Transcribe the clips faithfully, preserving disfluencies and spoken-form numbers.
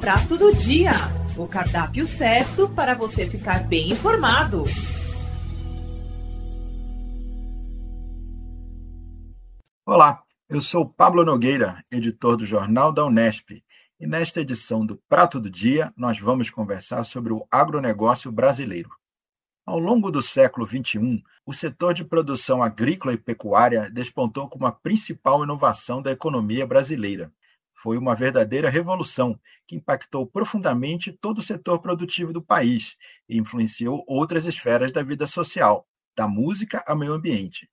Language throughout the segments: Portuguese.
Prato do Dia, o cardápio certo para você ficar bem informado. Olá, eu sou Pablo Nogueira, editor do Jornal da Unesp, e nesta edição do Prato do Dia nós vamos conversar sobre o agronegócio brasileiro. Ao longo do século vinte e um, o setor de produção agrícola e pecuária despontou como a principal inovação da economia brasileira. Foi uma verdadeira revolução que impactou profundamente todo o setor produtivo do país e influenciou outras esferas da vida social, da música ao meio ambiente.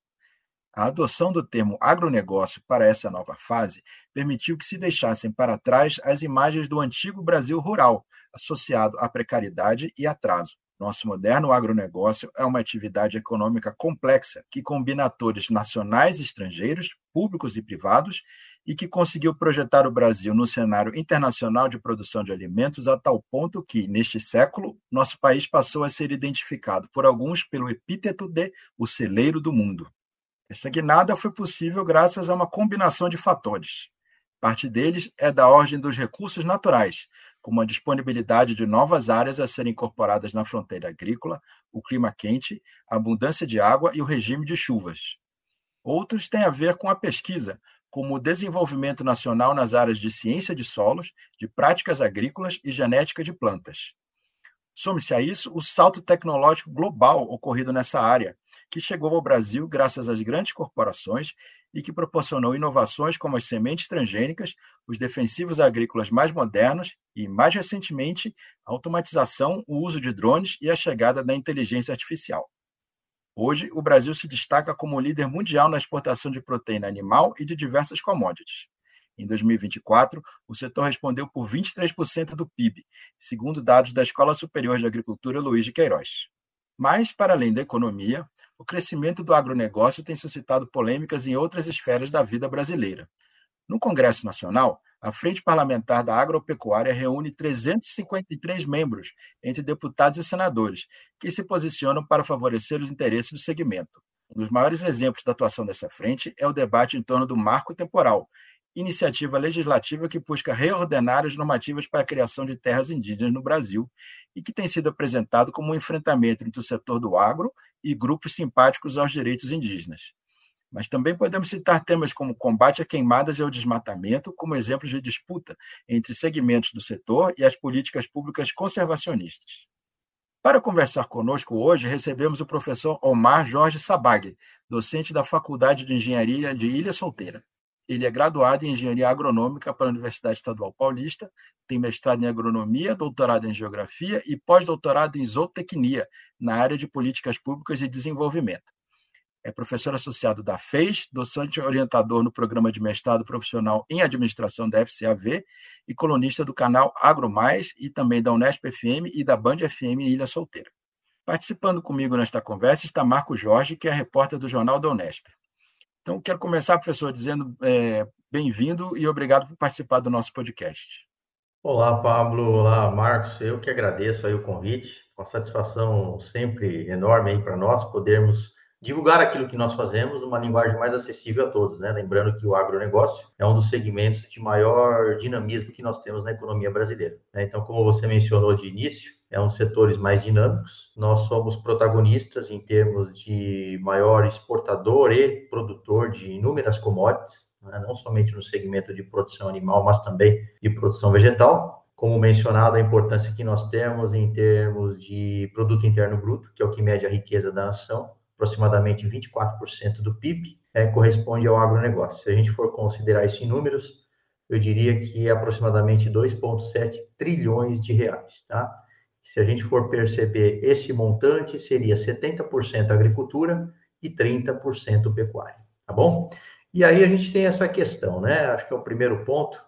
A adoção do termo agronegócio para essa nova fase permitiu que se deixassem para trás as imagens do antigo Brasil rural, associado à precariedade e atraso. Nosso moderno agronegócio é uma atividade econômica complexa que combina atores nacionais e estrangeiros, públicos e privados, e que conseguiu projetar o Brasil no cenário internacional de produção de alimentos a tal ponto que, neste século, nosso país passou a ser identificado por alguns pelo epíteto de o celeiro do mundo. Esta guinada foi possível graças a uma combinação de fatores. Parte deles é da ordem dos recursos naturais, como a disponibilidade de novas áreas a serem incorporadas na fronteira agrícola, o clima quente, a abundância de água e o regime de chuvas. Outros têm a ver com a pesquisa, como o desenvolvimento nacional nas áreas de ciência de solos, de práticas agrícolas e genética de plantas. Some-se a isso o salto tecnológico global ocorrido nessa área, que chegou ao Brasil graças às grandes corporações e que proporcionou inovações como as sementes transgênicas, os defensivos agrícolas mais modernos e, mais recentemente, a automatização, o uso de drones e a chegada da inteligência artificial. Hoje, o Brasil se destaca como líder mundial na exportação de proteína animal e de diversas commodities. Em dois mil e vinte e quatro, o setor respondeu por vinte e três por cento do P I B, segundo dados da Escola Superior de Agricultura Luiz de Queiroz. Mas, para além da economia, o crescimento do agronegócio tem suscitado polêmicas em outras esferas da vida brasileira. No Congresso Nacional, a Frente Parlamentar da Agropecuária reúne trezentos e cinquenta e três membros, entre deputados e senadores, que se posicionam para favorecer os interesses do segmento. Um dos maiores exemplos da atuação dessa frente é o debate em torno do Marco Temporal, iniciativa legislativa que busca reordenar as normativas para a criação de terras indígenas no Brasil e que tem sido apresentado como um enfrentamento entre o setor do agro e grupos simpáticos aos direitos indígenas. Mas também podemos citar temas como combate a queimadas e ao desmatamento como exemplos de disputa entre segmentos do setor e as políticas públicas conservacionistas. Para conversar conosco hoje, recebemos o professor Omar Jorge Sabag, docente da Faculdade de Engenharia de Ilha Solteira. Ele é graduado em Engenharia Agronômica pela Universidade Estadual Paulista, tem mestrado em Agronomia, doutorado em Geografia e pós-doutorado em Zootecnia, na área de Políticas Públicas e Desenvolvimento. É professor associado da F E S, docente orientador no Programa de Mestrado Profissional em Administração da F C A V e colunista do canal AgroMais e também da Unesp F M e da Band F M em Ilha Solteira. Participando comigo nesta conversa está Marco Jorge, que é repórter do Jornal da Unesp. Então, quero começar, professor, dizendo é, bem-vindo e obrigado por participar do nosso podcast. Olá, Pablo. Olá, Marcos. Eu que agradeço aí o convite. Uma satisfação sempre enorme aí para nós podermos divulgar aquilo que nós fazemos numa linguagem mais acessível a todos, né? Lembrando que o agronegócio é um dos segmentos de maior dinamismo que nós temos na economia brasileira, né? Então, como você mencionou de início, é um dos setores mais dinâmicos. Nós somos protagonistas em termos de maior exportador e produtor de inúmeras commodities, né? Não somente no segmento de produção animal, mas também de produção vegetal. Como mencionado, a importância que nós temos em termos de produto interno bruto, que é o que mede a riqueza da nação, aproximadamente vinte e quatro por cento do P I B, é, corresponde ao agronegócio. Se a gente for considerar isso em números, eu diria que é aproximadamente dois vírgula sete trilhões de reais, tá? Se a gente for perceber esse montante, seria setenta por cento agricultura e trinta por cento pecuária, tá bom? E aí a gente tem essa questão, né? Acho que é o primeiro ponto,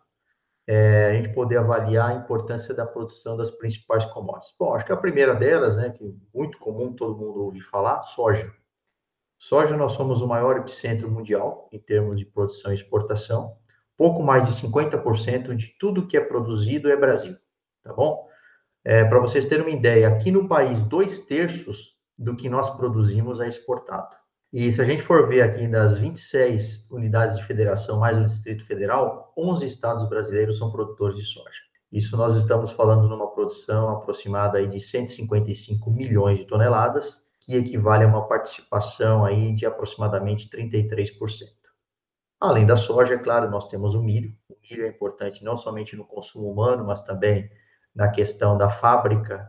é a gente poder avaliar a importância da produção das principais commodities. Bom, acho que a primeira delas, né, que é muito comum todo mundo ouvir falar, soja. Soja, nós somos o maior epicentro mundial em termos de produção e exportação. Pouco mais de cinquenta por cento de tudo que é produzido é Brasil, tá bom? É, para vocês terem uma ideia, aqui no país, dois terços do que nós produzimos é exportado. E se a gente for ver aqui das vinte e seis unidades de federação, mais o Distrito Federal, onze estados brasileiros são produtores de soja. Isso nós estamos falando numa produção aproximada aí de cento e cinquenta e cinco milhões de toneladas, que equivale a uma participação aí de aproximadamente trinta e três por cento. Além da soja, é claro, nós temos o milho. O milho é importante não somente no consumo humano, mas também na questão da fábrica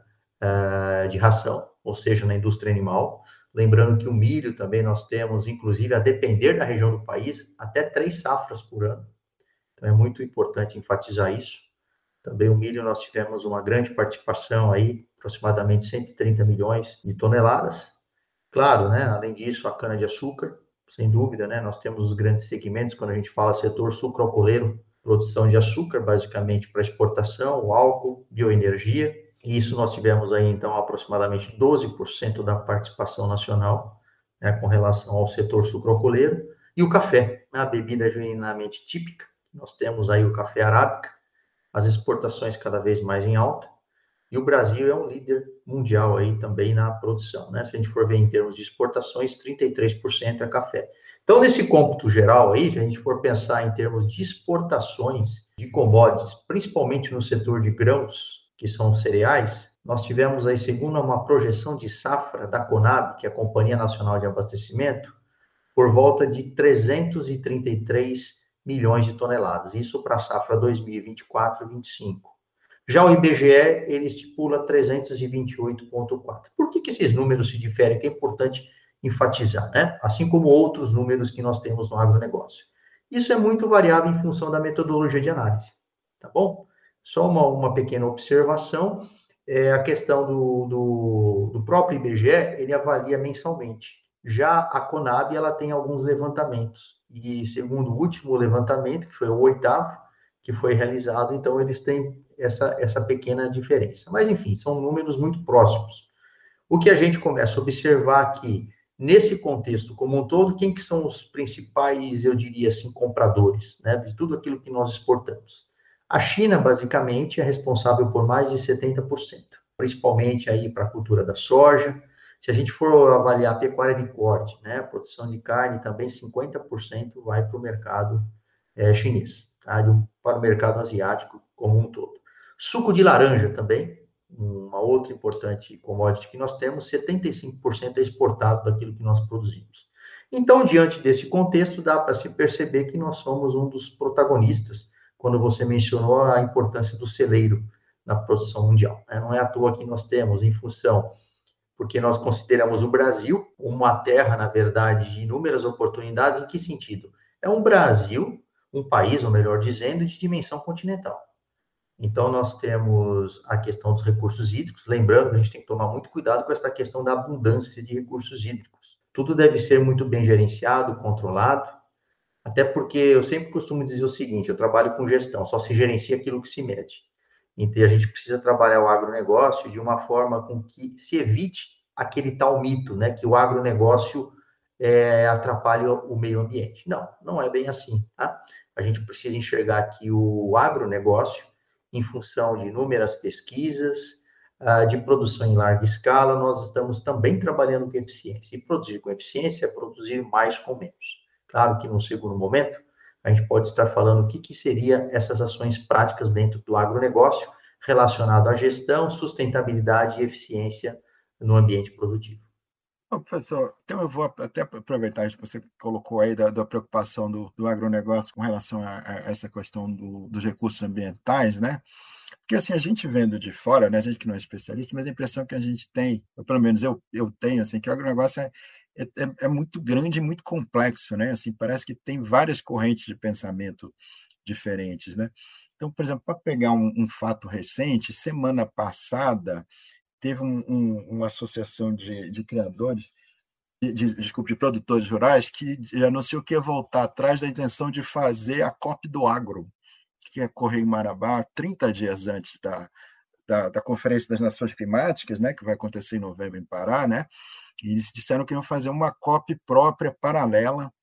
uh, de ração, ou seja, na indústria animal. Lembrando que o milho também nós temos, inclusive, a depender da região do país, até três safras por ano. Então, é muito importante enfatizar isso. Também o milho nós tivemos uma grande participação aí, aproximadamente cento e trinta milhões de toneladas. Claro, né? Além disso, a cana-de-açúcar, sem dúvida, né? Nós temos os grandes segmentos, quando a gente fala setor sucroalcooleiro, produção de açúcar, basicamente para exportação, o álcool, bioenergia. E isso nós tivemos aí, então, aproximadamente doze por cento da participação nacional, né, com relação ao setor sucroalcooleiro. E o café, né, a bebida genuinamente típica. Nós temos aí o café arábica, as exportações cada vez mais em alta. E o Brasil é um líder mundial aí também na produção, né? Se a gente for ver em termos de exportações, trinta e três por cento é café. Então, nesse cômputo geral aí, se a gente for pensar em termos de exportações de commodities, principalmente no setor de grãos, que são cereais, nós tivemos aí, segundo uma projeção de safra da Conab, que é a Companhia Nacional de Abastecimento, por volta de trezentos e trinta e três milhões de toneladas. Isso para a safra dois mil e vinte e quatro vinte e cinco. Já o I B G E, ele estipula trezentos e vinte e oito vírgula quatro. Por que que esses números se diferem? Que é importante enfatizar, né? Assim como outros números que nós temos no agronegócio. Isso é muito variável em função da metodologia de análise, tá bom? Só uma, uma pequena observação, é a questão do, do, do próprio I B G E, ele avalia mensalmente. Já a Conab, ela tem alguns levantamentos, e segundo o último levantamento, que foi o oitavo, que foi realizado, então eles têm essa, essa pequena diferença. Mas, enfim, são números muito próximos. O que a gente começa a observar aqui, nesse contexto como um todo, quem que são os principais, eu diria assim, compradores, né, de tudo aquilo que nós exportamos? A China, basicamente, é responsável por mais de setenta por cento, principalmente aí para a cultura da soja. Se a gente for avaliar a pecuária de corte, né, a produção de carne, também cinquenta por cento vai para o mercado é, chinês, tá? De um, para o mercado asiático como um todo. Suco de laranja também, uma outra importante commodity que nós temos, setenta e cinco por cento é exportado daquilo que nós produzimos. Então, diante desse contexto, dá para se perceber que nós somos um dos protagonistas, quando você mencionou a importância do celeiro na produção mundial, né? Não é à toa que nós temos, em função, porque nós consideramos o Brasil uma terra, na verdade, de inúmeras oportunidades. Em que sentido? É um Brasil, um país, ou melhor dizendo, de dimensão continental. Então, nós temos a questão dos recursos hídricos, lembrando que a gente tem que tomar muito cuidado com essa questão da abundância de recursos hídricos. Tudo deve ser muito bem gerenciado, controlado, até porque eu sempre costumo dizer o seguinte, eu trabalho com gestão, só se gerencia aquilo que se mede. Então, a gente precisa trabalhar o agronegócio de uma forma com que se evite aquele tal mito, né, que o agronegócio é, atrapalha o meio ambiente. Não, não é bem assim, tá? A gente precisa enxergar que o agronegócio, em função de inúmeras pesquisas, uh, de produção em larga escala, nós estamos também trabalhando com eficiência. E produzir com eficiência é produzir mais com menos. Claro que, num segundo momento, a gente pode estar falando o que, que seria essas ações práticas dentro do agronegócio relacionado à gestão, sustentabilidade e eficiência no ambiente produtivo. Bom, professor, então eu vou até aproveitar isso que você colocou aí da, da preocupação do, do agronegócio com relação a, a essa questão do, dos recursos ambientais, né? Porque assim, a gente vendo de fora, né, a gente que não é especialista, mas a impressão que a gente tem, ou pelo menos eu, eu tenho, assim, que o agronegócio é, é, é muito grande e muito complexo, né? Assim, parece que tem várias correntes de pensamento diferentes, né? Então, por exemplo, para pegar um, um fato recente, semana passada teve um, um, uma associação de, de criadores, de, de, desculpe, de produtores rurais, que anunciou que ia voltar atrás da intenção de fazer a COP do Agro, que ia correr em Marabá, trinta dias antes da, da, da Conferência das Nações Climáticas, né, que vai acontecer em novembro em Pará, né, e eles disseram que iam fazer uma COP própria, paralela.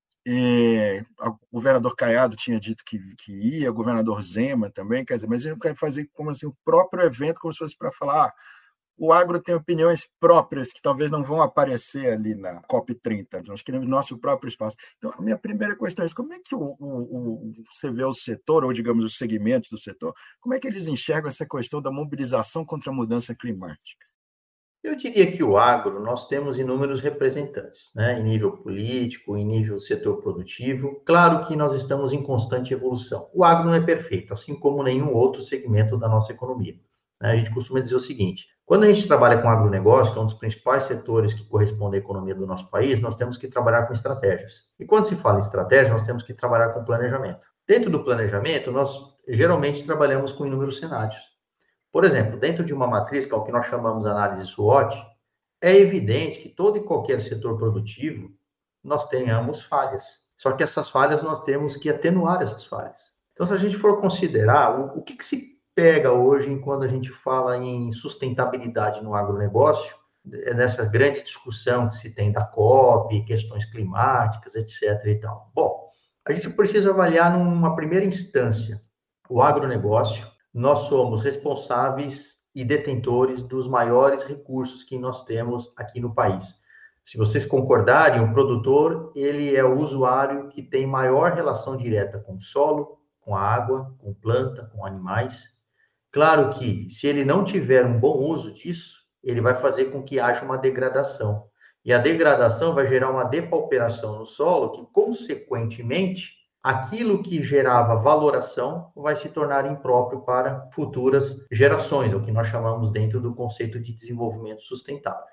E, o governador Caiado tinha dito que, que ia, o governador Zema também, quer dizer, mas eles não querem fazer como assim, o próprio evento, como se fosse para falar, ah, o agro tem opiniões próprias que talvez não vão aparecer ali na COP trinta. Nós queremos nosso próprio espaço. Então, a minha primeira questão é como é que o, o, o, você vê o setor, ou digamos os segmentos do setor, como é que eles enxergam essa questão da mobilização contra a mudança climática? Eu diria que o agro, nós temos inúmeros representantes, né? Em nível político, em nível setor produtivo. Claro que nós estamos em constante evolução. O agro não é perfeito, assim como nenhum outro segmento da nossa economia. A gente costuma dizer o seguinte: quando a gente trabalha com agronegócio, que é um dos principais setores que corresponde à economia do nosso país, nós temos que trabalhar com estratégias. E quando se fala em estratégia, nós temos que trabalhar com planejamento. Dentro do planejamento, nós geralmente trabalhamos com inúmeros cenários. Por exemplo, dentro de uma matriz, que é o que nós chamamos de análise SWOT, é evidente que todo e qualquer setor produtivo nós tenhamos falhas. Só que essas falhas nós temos que atenuar essas falhas. Então, se a gente for considerar o, o que, que se pega hoje quando a gente fala em sustentabilidade no agronegócio, nessa grande discussão que se tem da COP, questões climáticas, etc e tal. Bom, a gente precisa avaliar numa primeira instância o agronegócio. Nós somos responsáveis e detentores dos maiores recursos que nós temos aqui no país. Se vocês concordarem, o produtor, ele é o usuário que tem maior relação direta com o solo, com a água, com planta, com animais. Claro que, se ele não tiver um bom uso disso, ele vai fazer com que haja uma degradação. E a degradação vai gerar uma depauperação no solo que, consequentemente, aquilo que gerava valoração vai se tornar impróprio para futuras gerações, é o que nós chamamos dentro do conceito de desenvolvimento sustentável.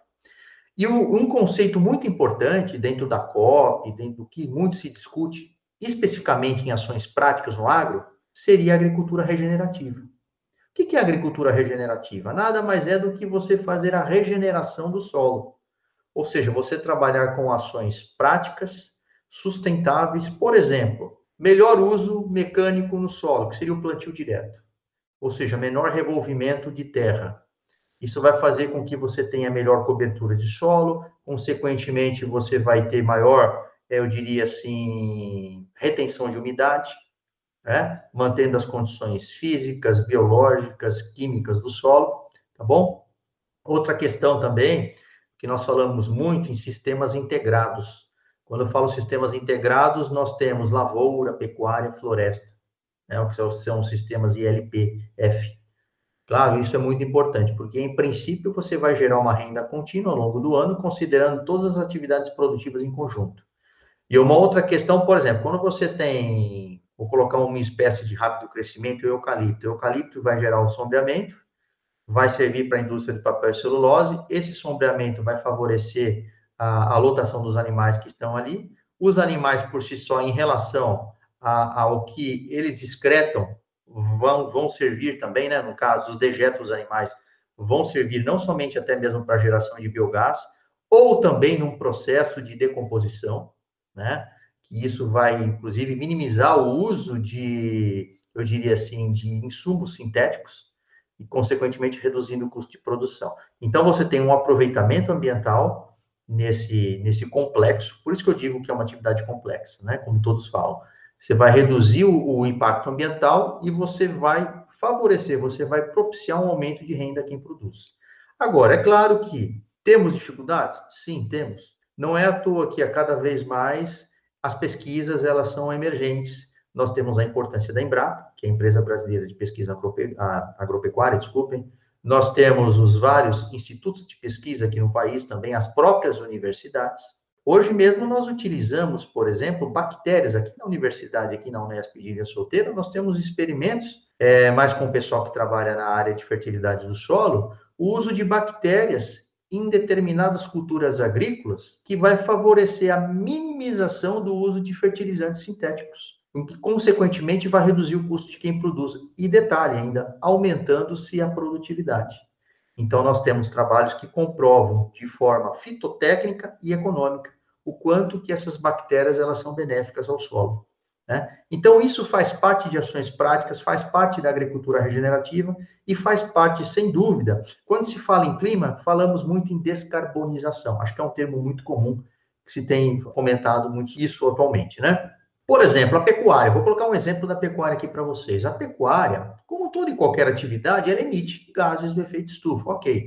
E um conceito muito importante dentro da COP, dentro do que muito se discute, especificamente em ações práticas no agro, seria a agricultura regenerativa. O que é a agricultura regenerativa? Nada mais é do que você fazer a regeneração do solo. Ou seja, você trabalhar com ações práticas, sustentáveis, por exemplo, melhor uso mecânico no solo, que seria o plantio direto. Ou seja, menor revolvimento de terra. Isso vai fazer com que você tenha melhor cobertura de solo, consequentemente você vai ter maior, eu diria assim, retenção de umidade, né? Mantendo as condições físicas, biológicas, químicas do solo, tá bom? Outra questão também, que nós falamos muito em sistemas integrados. Quando eu falo sistemas integrados, nós temos lavoura, pecuária, floresta, né? O que são, são sistemas I L P F. Claro, isso é muito importante, porque, em princípio, você vai gerar uma renda contínua ao longo do ano, considerando todas as atividades produtivas em conjunto. E uma outra questão, por exemplo, quando você tem, vou colocar uma espécie de rápido crescimento, o eucalipto. O eucalipto vai gerar um sombreamento, vai servir para a indústria de papel e celulose, esse sombreamento vai favorecer a, a lotação dos animais que estão ali. Os animais, por si só, em relação a, ao que eles excretam, vão, vão servir também, né? No caso, os dejetos dos animais vão servir não somente até mesmo para a geração de biogás, ou também num processo de decomposição, né? Que isso vai, inclusive, minimizar o uso de, eu diria assim, de insumos sintéticos e, consequentemente, reduzindo o custo de produção. Então, você tem um aproveitamento ambiental nesse, nesse complexo, por isso que eu digo que é uma atividade complexa, né? Como todos falam. Você vai reduzir o, o impacto ambiental e você vai favorecer, você vai propiciar um aumento de renda a quem produz. Agora, é claro que temos dificuldades? Sim, temos. Não é à toa que, a cada vez mais, as pesquisas elas são emergentes. Nós temos a importância da Embrapa, que é a Empresa Brasileira de Pesquisa Agropecuária, desculpem. Nós temos os vários institutos de pesquisa aqui no país, também as próprias universidades. Hoje mesmo nós utilizamos, por exemplo, bactérias. Aqui na universidade, aqui na Unesp de Ilha Solteira, nós temos experimentos, é, mais com o pessoal que trabalha na área de fertilidade do solo, o uso de bactérias em determinadas culturas agrícolas, que vai favorecer a minimização do uso de fertilizantes sintéticos, o que, consequentemente, vai reduzir o custo de quem produz. E detalhe ainda, aumentando-se a produtividade. Então, nós temos trabalhos que comprovam, de forma fitotécnica e econômica, o quanto que essas bactérias elas são benéficas ao solo, né? Então, isso faz parte de ações práticas, faz parte da agricultura regenerativa e faz parte, sem dúvida, quando se fala em clima, falamos muito em descarbonização. Acho que é um termo muito comum, que se tem comentado muito isso atualmente, né? Por exemplo, a pecuária. Vou colocar um exemplo da pecuária aqui para vocês. A pecuária, como toda e qualquer atividade, ela emite gases do efeito estufa, ok.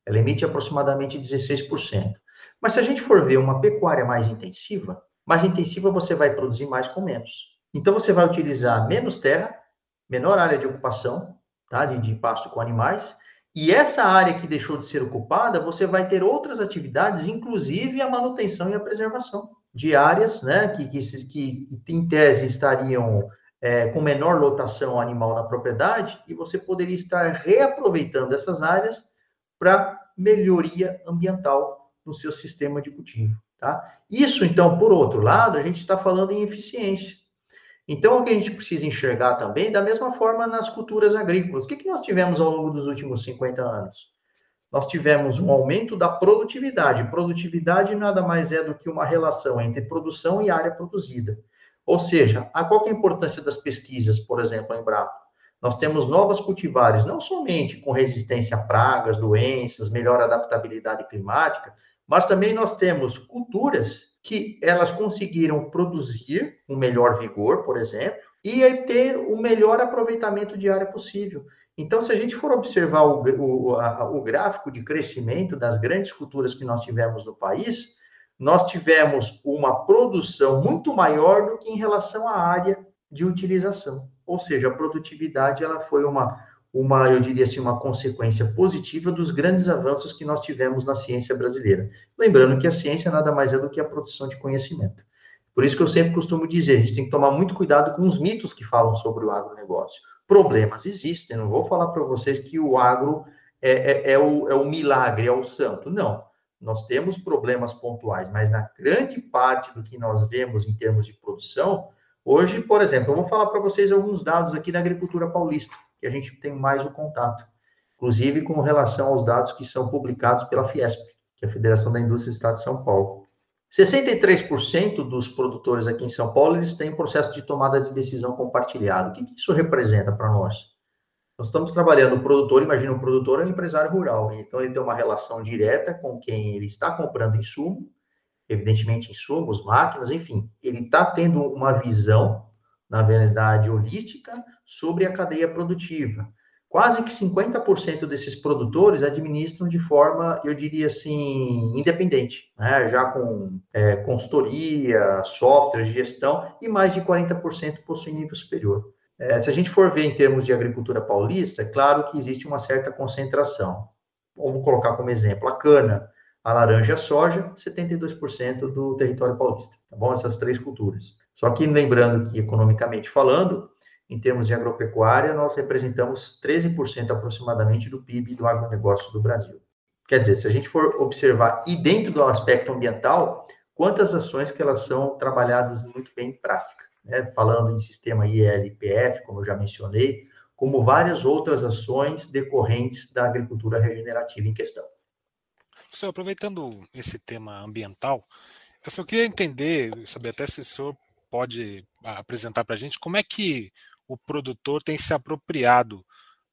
Ela emite aproximadamente dezesseis por cento. Mas se a gente for ver uma pecuária mais intensiva, mais intensiva você vai produzir mais com menos. Então você vai utilizar menos terra, menor área de ocupação, tá? de, de pasto com animais, e essa área que deixou de ser ocupada, você vai ter outras atividades, inclusive a manutenção e a preservação de áreas, né, que, que, que em tese estariam é, com menor lotação animal na propriedade, e você poderia estar reaproveitando essas áreas para melhoria ambiental no seu sistema de cultivo. Tá? Isso, então, por outro lado, a gente está falando em eficiência. Então, o que a gente precisa enxergar também, da mesma forma nas culturas agrícolas. O que, que nós tivemos ao longo dos últimos cinquenta anos? Nós tivemos um aumento da produtividade. Produtividade nada mais é do que uma relação entre produção e área produzida. Ou seja, a qual que é a importância das pesquisas, por exemplo, a Embrapa? Nós temos novas cultivares, não somente com resistência a pragas, doenças, melhor adaptabilidade climática, mas também nós temos culturas que elas conseguiram produzir um melhor vigor, por exemplo, e ter o melhor aproveitamento de área possível. Então, se a gente for observar o, o, a, o gráfico de crescimento das grandes culturas que nós tivemos no país, nós tivemos uma produção muito maior do que em relação à área de utilização. Ou seja, a produtividade ela foi uma, uma, eu diria assim, uma consequência positiva dos grandes avanços que nós tivemos na ciência brasileira. Lembrando que a ciência nada mais é do que a produção de conhecimento. Por isso que eu sempre costumo dizer, a gente tem que tomar muito cuidado com os mitos que falam sobre o agronegócio. Problemas existem, não vou falar para vocês que o agro é, é, é, o, é o milagre, é o santo. Não, nós temos problemas pontuais, mas na grande parte do que nós vemos em termos de produção, hoje, por exemplo, eu vou falar para vocês alguns dados aqui da agricultura paulista, que a gente tem mais o contato, inclusive com relação aos dados que são publicados pela Fiesp, que é a Federação da Indústria do Estado de São Paulo. sessenta e três por cento dos produtores aqui em São Paulo, eles têm processo de tomada de decisão compartilhado. O que, que isso representa para nós? Nós estamos trabalhando, o produtor, imagina o produtor é um empresário rural, então ele tem uma relação direta com quem ele está comprando insumo, evidentemente insumos, máquinas, enfim, ele está tendo uma visão, na verdade, holística sobre a cadeia produtiva. Quase que cinquenta por cento desses produtores administram de forma, eu diria assim, independente, né? Já com é, consultoria, software de gestão, e mais de quarenta por cento possuem nível superior. É, se a gente for ver em termos de agricultura paulista, é claro que existe uma certa concentração. Vamos colocar como exemplo a cana, a laranja e a soja, setenta e dois por cento do território paulista, tá bom? Essas três culturas. Só que lembrando que, economicamente falando, em termos de agropecuária, nós representamos treze por cento aproximadamente do P I B do agronegócio do Brasil. Quer dizer, se a gente for observar, e dentro do aspecto ambiental, quantas ações que elas são trabalhadas muito bem em prática, né? Falando em sistema I L P F, como eu já mencionei, como várias outras ações decorrentes da agricultura regenerativa em questão. Professor, aproveitando esse tema ambiental, eu só queria entender, saber até se o senhor pode apresentar para a gente como é que o produtor tem se apropriado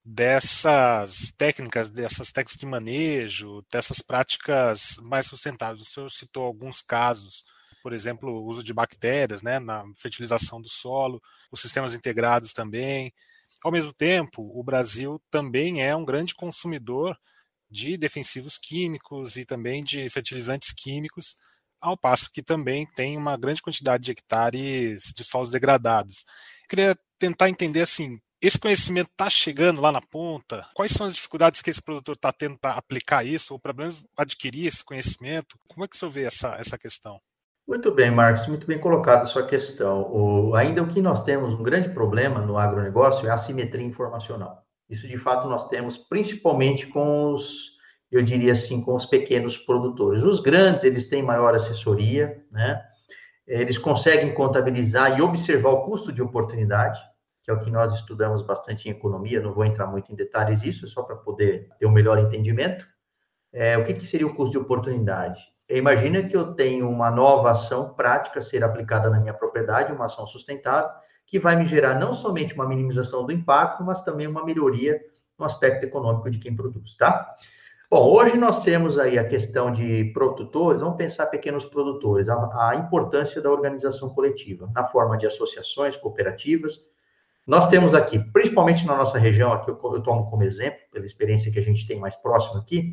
dessas técnicas, dessas técnicas de manejo, dessas práticas mais sustentáveis. O senhor citou alguns casos, por exemplo, o uso de bactérias, né, na fertilização do solo, os sistemas integrados também. Ao mesmo tempo, o Brasil também é um grande consumidor de defensivos químicos e também de fertilizantes químicos, ao passo que também tem uma grande quantidade de hectares de solos degradados. Eu queria tentar entender, assim, esse conhecimento está chegando lá na ponta? Quais são as dificuldades que esse produtor está tendo para aplicar isso, ou para pelo menos adquirir esse conhecimento? Como é que o senhor vê essa, essa questão? Muito bem, Marcos, muito bem colocada a sua questão. O, ainda o que nós temos, um grande problema no agronegócio é a assimetria informacional. Isso, de fato, nós temos principalmente com os, eu diria assim, com os pequenos produtores. Os grandes, eles têm maior assessoria, né? Eles conseguem contabilizar e observar o custo de oportunidade, que é o que nós estudamos bastante em economia, não vou entrar muito em detalhes disso, só para poder ter um melhor entendimento. É, o que, que seria o custo de oportunidade? Imagina que eu tenho uma nova ação prática a ser aplicada na minha propriedade, uma ação sustentável, que vai me gerar não somente uma minimização do impacto, mas também uma melhoria no aspecto econômico de quem produz, tá? Bom, hoje nós temos aí a questão de produtores, vamos pensar pequenos produtores, a, a importância da organização coletiva, na forma de associações, cooperativas. Nós temos aqui, principalmente na nossa região, aqui eu, eu tomo como exemplo, pela experiência que a gente tem mais próximo aqui,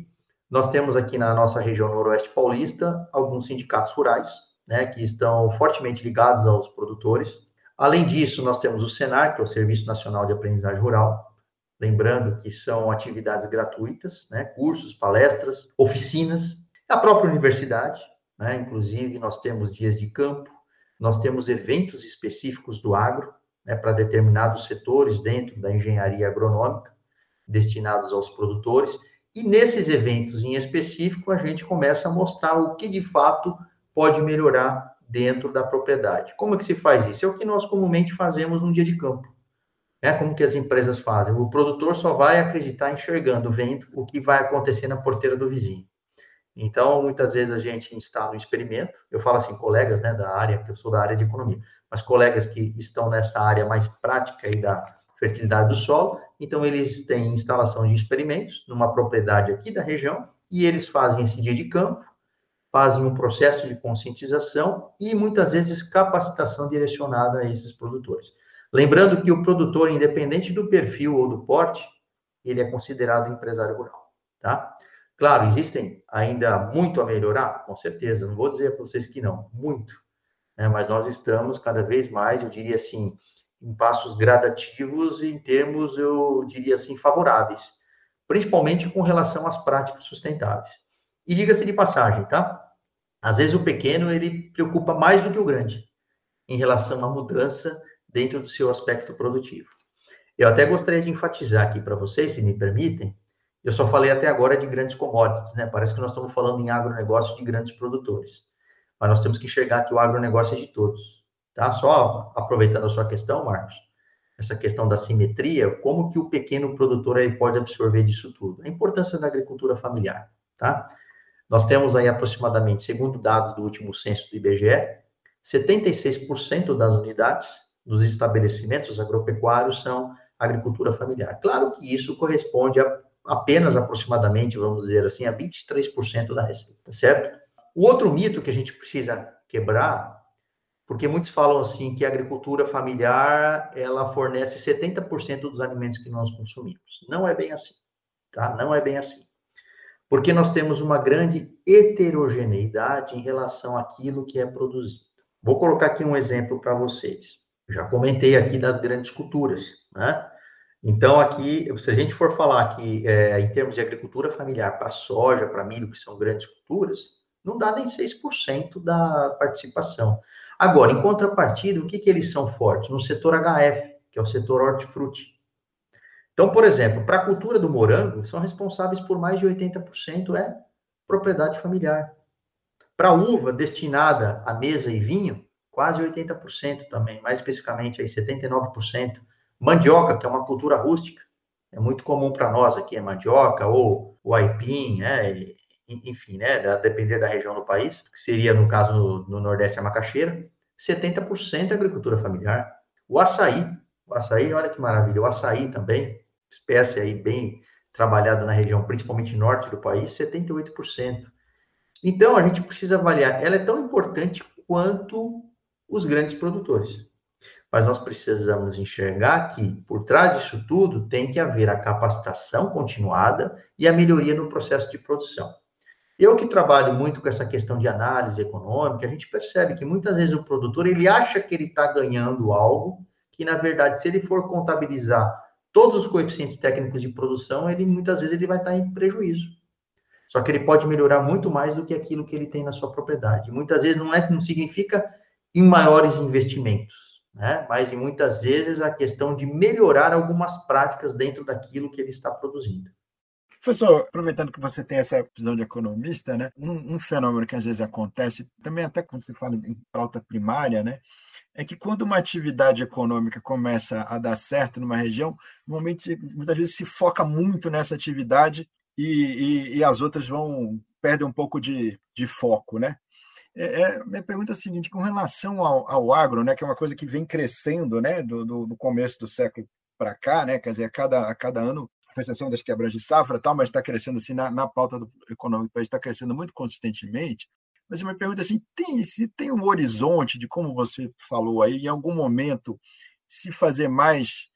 Nós temos aqui na nossa região noroeste paulista alguns sindicatos rurais, né, que estão fortemente ligados aos produtores. Além disso, nós temos o Senar, que é o Serviço Nacional de Aprendizagem Rural, lembrando que são atividades gratuitas, né, cursos, palestras, oficinas, a própria universidade, né, inclusive nós temos dias de campo, nós temos eventos específicos do agro, né, para determinados setores dentro da engenharia agronômica, destinados aos produtores, e nesses eventos em específico a gente começa a mostrar o que de fato pode melhorar dentro da propriedade. Como é que se faz isso? É o que nós comumente fazemos num dia de campo. É como que as empresas fazem. O produtor só vai acreditar enxergando, vendo o que vai acontecer na porteira do vizinho. Então, muitas vezes a gente instala um experimento, eu falo assim, colegas, né, da área, que eu sou da área de economia, mas colegas que estão nessa área mais prática aí da fertilidade do solo, então eles têm instalação de experimentos numa propriedade aqui da região, e eles fazem esse dia de campo, fazem um processo de conscientização e muitas vezes capacitação direcionada a esses produtores. Lembrando que o produtor, independente do perfil ou do porte, ele é considerado empresário rural, tá? Claro, existem ainda muito a melhorar, com certeza, não vou dizer para vocês que não, muito, né? Mas nós estamos cada vez mais, eu diria assim, em passos gradativos em termos, eu diria assim, favoráveis, principalmente com relação às práticas sustentáveis. E diga-se de passagem, tá? Às vezes o pequeno, ele preocupa mais do que o grande em relação à mudança dentro do seu aspecto produtivo. Eu até gostaria de enfatizar aqui para vocês, se me permitem, eu só falei até agora de grandes commodities, né? Parece que nós estamos falando em agronegócio de grandes produtores. Mas nós temos que enxergar que o agronegócio é de todos, tá? Só aproveitando a sua questão, Marcos, essa questão da simetria, como que o pequeno produtor aí pode absorver disso tudo? A importância da agricultura familiar, tá? Nós temos aí aproximadamente, segundo dados do último censo do I B G E, setenta e seis por cento das unidades dos estabelecimentos agropecuários são agricultura familiar. Claro que isso corresponde a apenas aproximadamente, vamos dizer assim, a vinte e três por cento da receita, certo? O outro mito que a gente precisa quebrar, porque muitos falam assim que a agricultura familiar, ela fornece setenta por cento dos alimentos que nós consumimos. Não é bem assim, tá? Não é bem assim. Porque nós temos uma grande heterogeneidade em relação àquilo que é produzido. Vou colocar aqui um exemplo para vocês. Já comentei aqui das grandes culturas, né? Então, aqui, se a gente for falar que, é, em termos de agricultura familiar, para soja, para milho, que são grandes culturas, não dá nem seis por cento da participação. Agora, em contrapartida, o que, que eles são fortes? No setor H F, que é o setor hortifruti. Então, por exemplo, para a cultura do morango, são responsáveis por mais de oitenta por cento é propriedade familiar. Para a uva, destinada a mesa e vinho, quase oitenta por cento também, mais especificamente aí setenta e nove por cento. Mandioca, que é uma cultura rústica, é muito comum para nós aqui, é mandioca ou o aipim, né? Enfim, né? A depender da região do país, que seria, no caso, no, no Nordeste, a macaxeira, setenta por cento é agricultura familiar. O açaí, o açaí, olha que maravilha, o açaí também, espécie aí bem trabalhada na região, principalmente norte do país, setenta e oito por cento. Então, a gente precisa avaliar, ela é tão importante quanto os grandes produtores. Mas nós precisamos enxergar que, por trás disso tudo, tem que haver a capacitação continuada e a melhoria no processo de produção. Eu que trabalho muito com essa questão de análise econômica, a gente percebe que muitas vezes o produtor, ele acha que ele está ganhando algo, que na verdade, se ele for contabilizar todos os coeficientes técnicos de produção, ele muitas vezes ele vai estar em prejuízo. Só que ele pode melhorar muito mais do que aquilo que ele tem na sua propriedade. Muitas vezes não, é, não significa em maiores investimentos, né? Mas muitas vezes a questão de melhorar algumas práticas dentro daquilo que ele está produzindo. Professor, aproveitando que você tem essa visão de economista, né? Um, um fenômeno que às vezes acontece, também até quando se fala em pauta primária, né? É que quando uma atividade econômica começa a dar certo numa região, normalmente, muitas vezes se foca muito nessa atividade e, e, e as outras vão perdem um pouco de, de foco, né? É, é, minha pergunta é a seguinte, com relação ao, ao agro, né, que é uma coisa que vem crescendo, né, do, do, do começo do século para cá, né, quer dizer, a cada, a cada ano, com exceção das quebras de safra, tal, mas está crescendo assim, na, na pauta do econômico, está crescendo muito consistentemente. Mas a minha pergunta é assim, tem, se tem um horizonte de, como você falou aí, em algum momento, se fazer mais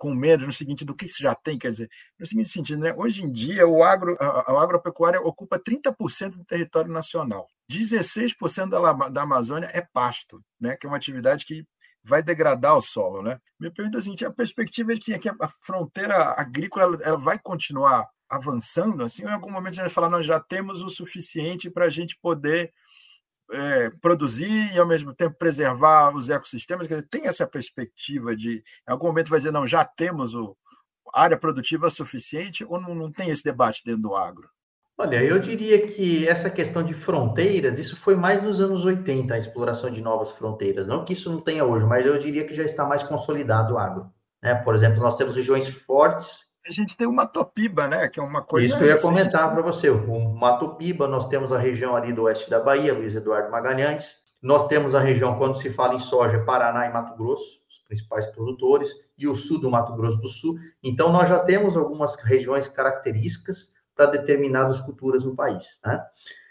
com medo no seguinte, do que se já tem, quer dizer, no seguinte sentido, né? Hoje em dia o agro, a, a agropecuária ocupa trinta por cento do território nacional, dezesseis por cento da, da Amazônia é pasto, né? Que é uma atividade que vai degradar o solo, né? Me pergunta o seguinte, a perspectiva é que a fronteira agrícola ela, ela vai continuar avançando, assim, ou em algum momento a gente vai falar, nós já temos o suficiente para a gente poder é, produzir e, ao mesmo tempo, preservar os ecossistemas? Quer dizer, tem essa perspectiva de, em algum momento, vai dizer, não, já temos o, área produtiva suficiente, ou não, não tem esse debate dentro do agro? Olha, eu diria que essa questão de fronteiras, isso foi mais nos anos oitenta, a exploração de novas fronteiras. Não que isso não tenha hoje, mas eu diria que já está mais consolidado o agro, né? Por exemplo, nós temos regiões fortes. A gente tem o Mato Piba, né? Que é uma coisa. Isso que eu ia comentar para você. O Mato Piba, nós temos a região ali do oeste da Bahia, Luiz Eduardo Magalhães. Nós temos a região, quando se fala em soja, Paraná e Mato Grosso, os principais produtores, e o sul do Mato Grosso do Sul. Então, nós já temos algumas regiões características para determinadas culturas no país, né?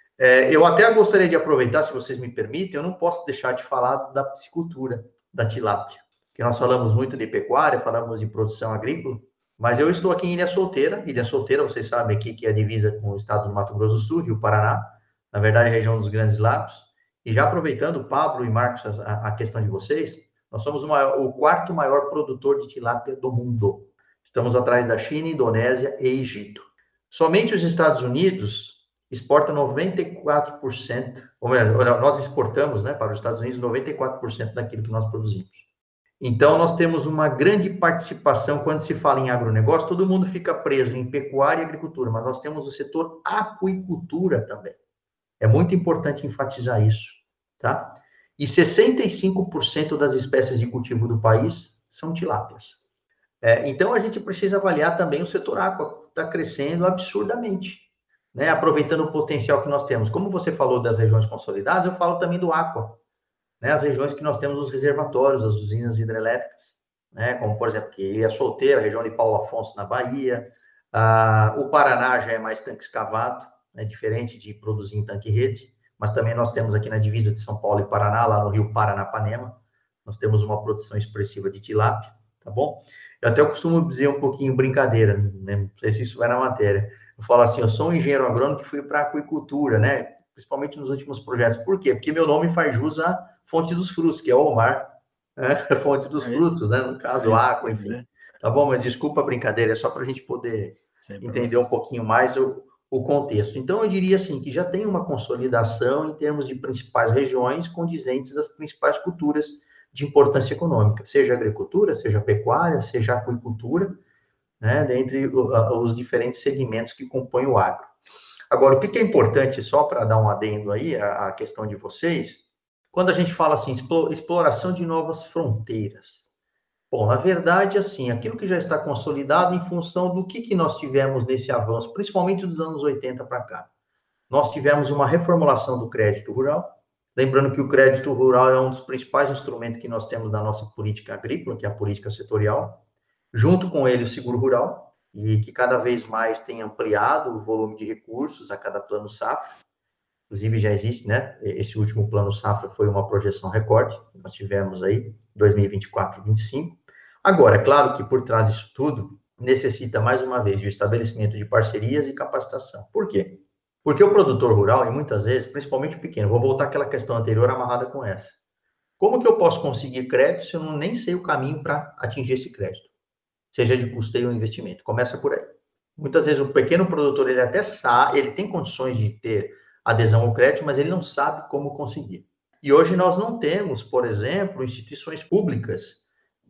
É, eu até gostaria de aproveitar, se vocês me permitem, eu não posso deixar de falar da piscicultura, da tilápia, porque nós falamos muito de pecuária, falamos de produção agrícola, mas eu estou aqui em Ilha Solteira. Ilha Solteira, vocês sabem aqui que é a divisa com o estado do Mato Grosso do Sul, Rio Paraná, na verdade a região dos Grandes Lagos. E já aproveitando, Pablo e Marcos, a, a questão de vocês, nós somos o, maior, o quarto maior produtor de tilápia do mundo. Estamos atrás da China, Indonésia e Egito. Somente os Estados Unidos exportam noventa e quatro por cento, ou melhor, nós exportamos, né, para os Estados Unidos noventa e quatro por cento daquilo que nós produzimos. Então, nós temos uma grande participação, quando se fala em agronegócio, todo mundo fica preso em pecuária e agricultura, mas nós temos o setor aquicultura também. É muito importante enfatizar isso, tá? E sessenta e cinco por cento das espécies de cultivo do país são tilápias. É, então, a gente precisa avaliar também o setor aqua, está crescendo absurdamente, né? Aproveitando o potencial que nós temos. Como você falou das regiões consolidadas, eu falo também do aqua, né? As regiões que nós temos os reservatórios, as usinas hidrelétricas, né? Como, por exemplo, que Ilha Solteira, a região de Paulo Afonso, na Bahia. Ah, o Paraná já é mais tanque escavado, é diferente de produzir em tanque-rede, mas também nós temos aqui na divisa de São Paulo e Paraná, lá no rio Paranapanema, nós temos uma produção expressiva de tilápia, tá bom? Eu até costumo dizer um pouquinho brincadeira, né? Não sei se isso vai na matéria. Eu falo assim, eu sou um engenheiro agrônomo que fui para a aquicultura, né? Principalmente nos últimos projetos. Por quê? Porque meu nome faz jus à fonte dos frutos, que é o Omar, né? A fonte dos é frutos, né? No caso, é água, enfim. Tá bom? Mas desculpa a brincadeira, é só para a gente poder Sempre entender um pouquinho mais o, o contexto. Então, eu diria assim, que já tem uma consolidação em termos de principais regiões condizentes às principais culturas de importância econômica, seja agricultura, seja pecuária, seja aquicultura, né, dentre os diferentes segmentos que compõem o agro. Agora, o que é importante, só para dar um adendo aí, a, a questão de vocês, quando a gente fala assim, exploração de novas fronteiras. Bom, na verdade, assim, aquilo que já está consolidado em função do que, que nós tivemos nesse avanço, principalmente dos anos oitenta para cá. Nós tivemos uma reformulação do crédito rural. Lembrando que o crédito rural é um dos principais instrumentos que nós temos na nossa política agrícola, que é a política setorial. Junto com ele, o seguro rural, e que cada vez mais tem ampliado o volume de recursos a cada plano safra. Inclusive, já existe, né? Esse último plano safra foi uma projeção recorde, que nós tivemos aí, dois mil e vinte e quatro, vinte e cinco. Agora, é claro que por trás disso tudo, necessita, mais uma vez, de estabelecimento de parcerias e capacitação. Por quê? Porque o produtor rural, e muitas vezes, principalmente o pequeno, vou voltar àquela questão anterior amarrada com essa. Como que eu posso conseguir crédito se eu não nem sei o caminho para atingir esse crédito? Seja de custeio ou investimento. Começa por aí. Muitas vezes o pequeno produtor, ele até sabe, ele tem condições de ter adesão ao crédito, mas ele não sabe como conseguir. E hoje nós não temos, por exemplo, instituições públicas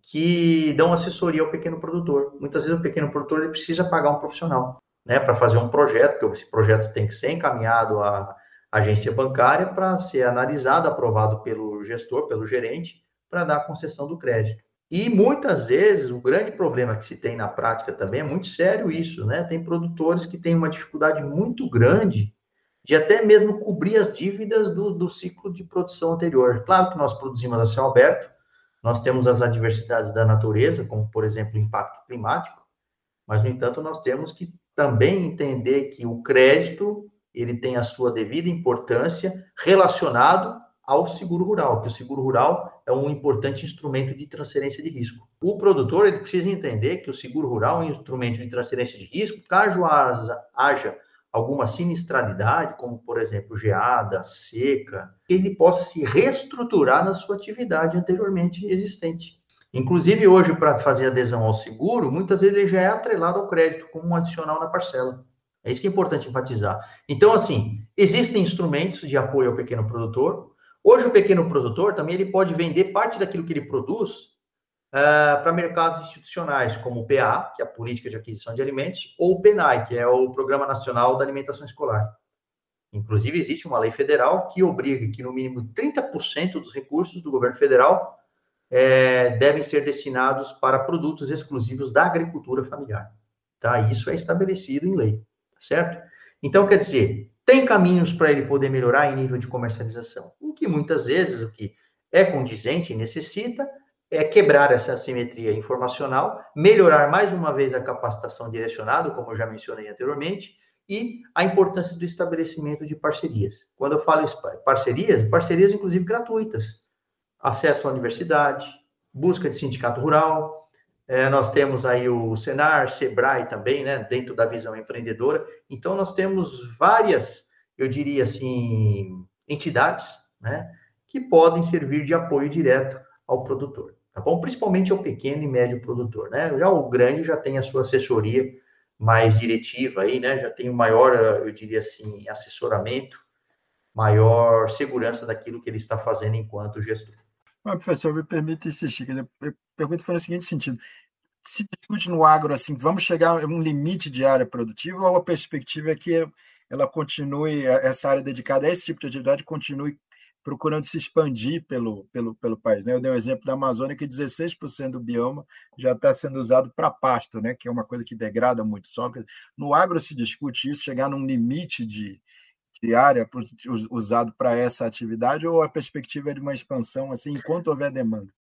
que dão assessoria ao pequeno produtor. Muitas vezes o pequeno produtor ele precisa pagar um profissional, né, para fazer um projeto, porque esse projeto tem que ser encaminhado à agência bancária para ser analisado, aprovado pelo gestor, pelo gerente, para dar a concessão do crédito. E muitas vezes o grande problema que se tem na prática também é muito sério isso, né? Tem produtores que têm uma dificuldade muito grande de até mesmo cobrir as dívidas do, do ciclo de produção anterior. Claro que nós produzimos a céu aberto, nós temos as adversidades da natureza, como, por exemplo, o impacto climático, mas, no entanto, nós temos que também entender que o crédito, ele tem a sua devida importância relacionado ao seguro rural, que o seguro rural é um importante instrumento de transferência de risco. O produtor ele precisa entender que o seguro rural é um instrumento de transferência de risco, caso haja alguma sinistralidade, como, por exemplo, geada, seca, ele possa se reestruturar na sua atividade anteriormente existente. Inclusive, hoje, para fazer adesão ao seguro, muitas vezes ele já é atrelado ao crédito, como um adicional na parcela. É isso que é importante enfatizar. Então, assim, existem instrumentos de apoio ao pequeno produtor. Hoje, o pequeno produtor também ele pode vender parte daquilo que ele produz uh, para mercados institucionais, como o P A, que é a Política de Aquisição de Alimentos, ou o PNAE, que é o Programa Nacional da Alimentação Escolar. Inclusive, existe uma lei federal que obriga que, no mínimo, trinta por cento dos recursos do governo federal é, devem ser destinados para produtos exclusivos da agricultura familiar. Tá? Isso é estabelecido em lei, certo? Então, quer dizer, tem caminhos para ele poder melhorar em nível de comercialização. O que muitas vezes, o que é condizente e necessita, é quebrar essa assimetria informacional, melhorar mais uma vez a capacitação direcionada, como eu já mencionei anteriormente, e a importância do estabelecimento de parcerias. Quando eu falo parcerias, parcerias inclusive gratuitas. Acesso à universidade, busca de sindicato rural, é, nós temos aí o Senar, Sebrae também, né, dentro da visão empreendedora. Então, nós temos várias, eu diria assim, entidades, né, que podem servir de apoio direto ao produtor, tá bom? Principalmente ao pequeno e médio produtor, né? Já o grande já tem a sua assessoria mais diretiva aí, né? Já tem o maior, eu diria assim, assessoramento, maior segurança daquilo que ele está fazendo enquanto gestor. Mas, professor, me permite insistir, que eu pergunto foi no seguinte sentido: se discute no agro assim, vamos chegar a um limite de área produtiva, ou a perspectiva é que ela continue, essa área dedicada a esse tipo de atividade continue procurando se expandir pelo, pelo, pelo país, né? Eu dei o um exemplo da Amazônia, que dezesseis por cento do bioma já está sendo usado para pasto, né? Que é uma coisa que degrada muito solo. No agro se discute isso, chegar num limite de, de área usado para essa atividade, ou a perspectiva é de uma expansão assim, enquanto houver demanda?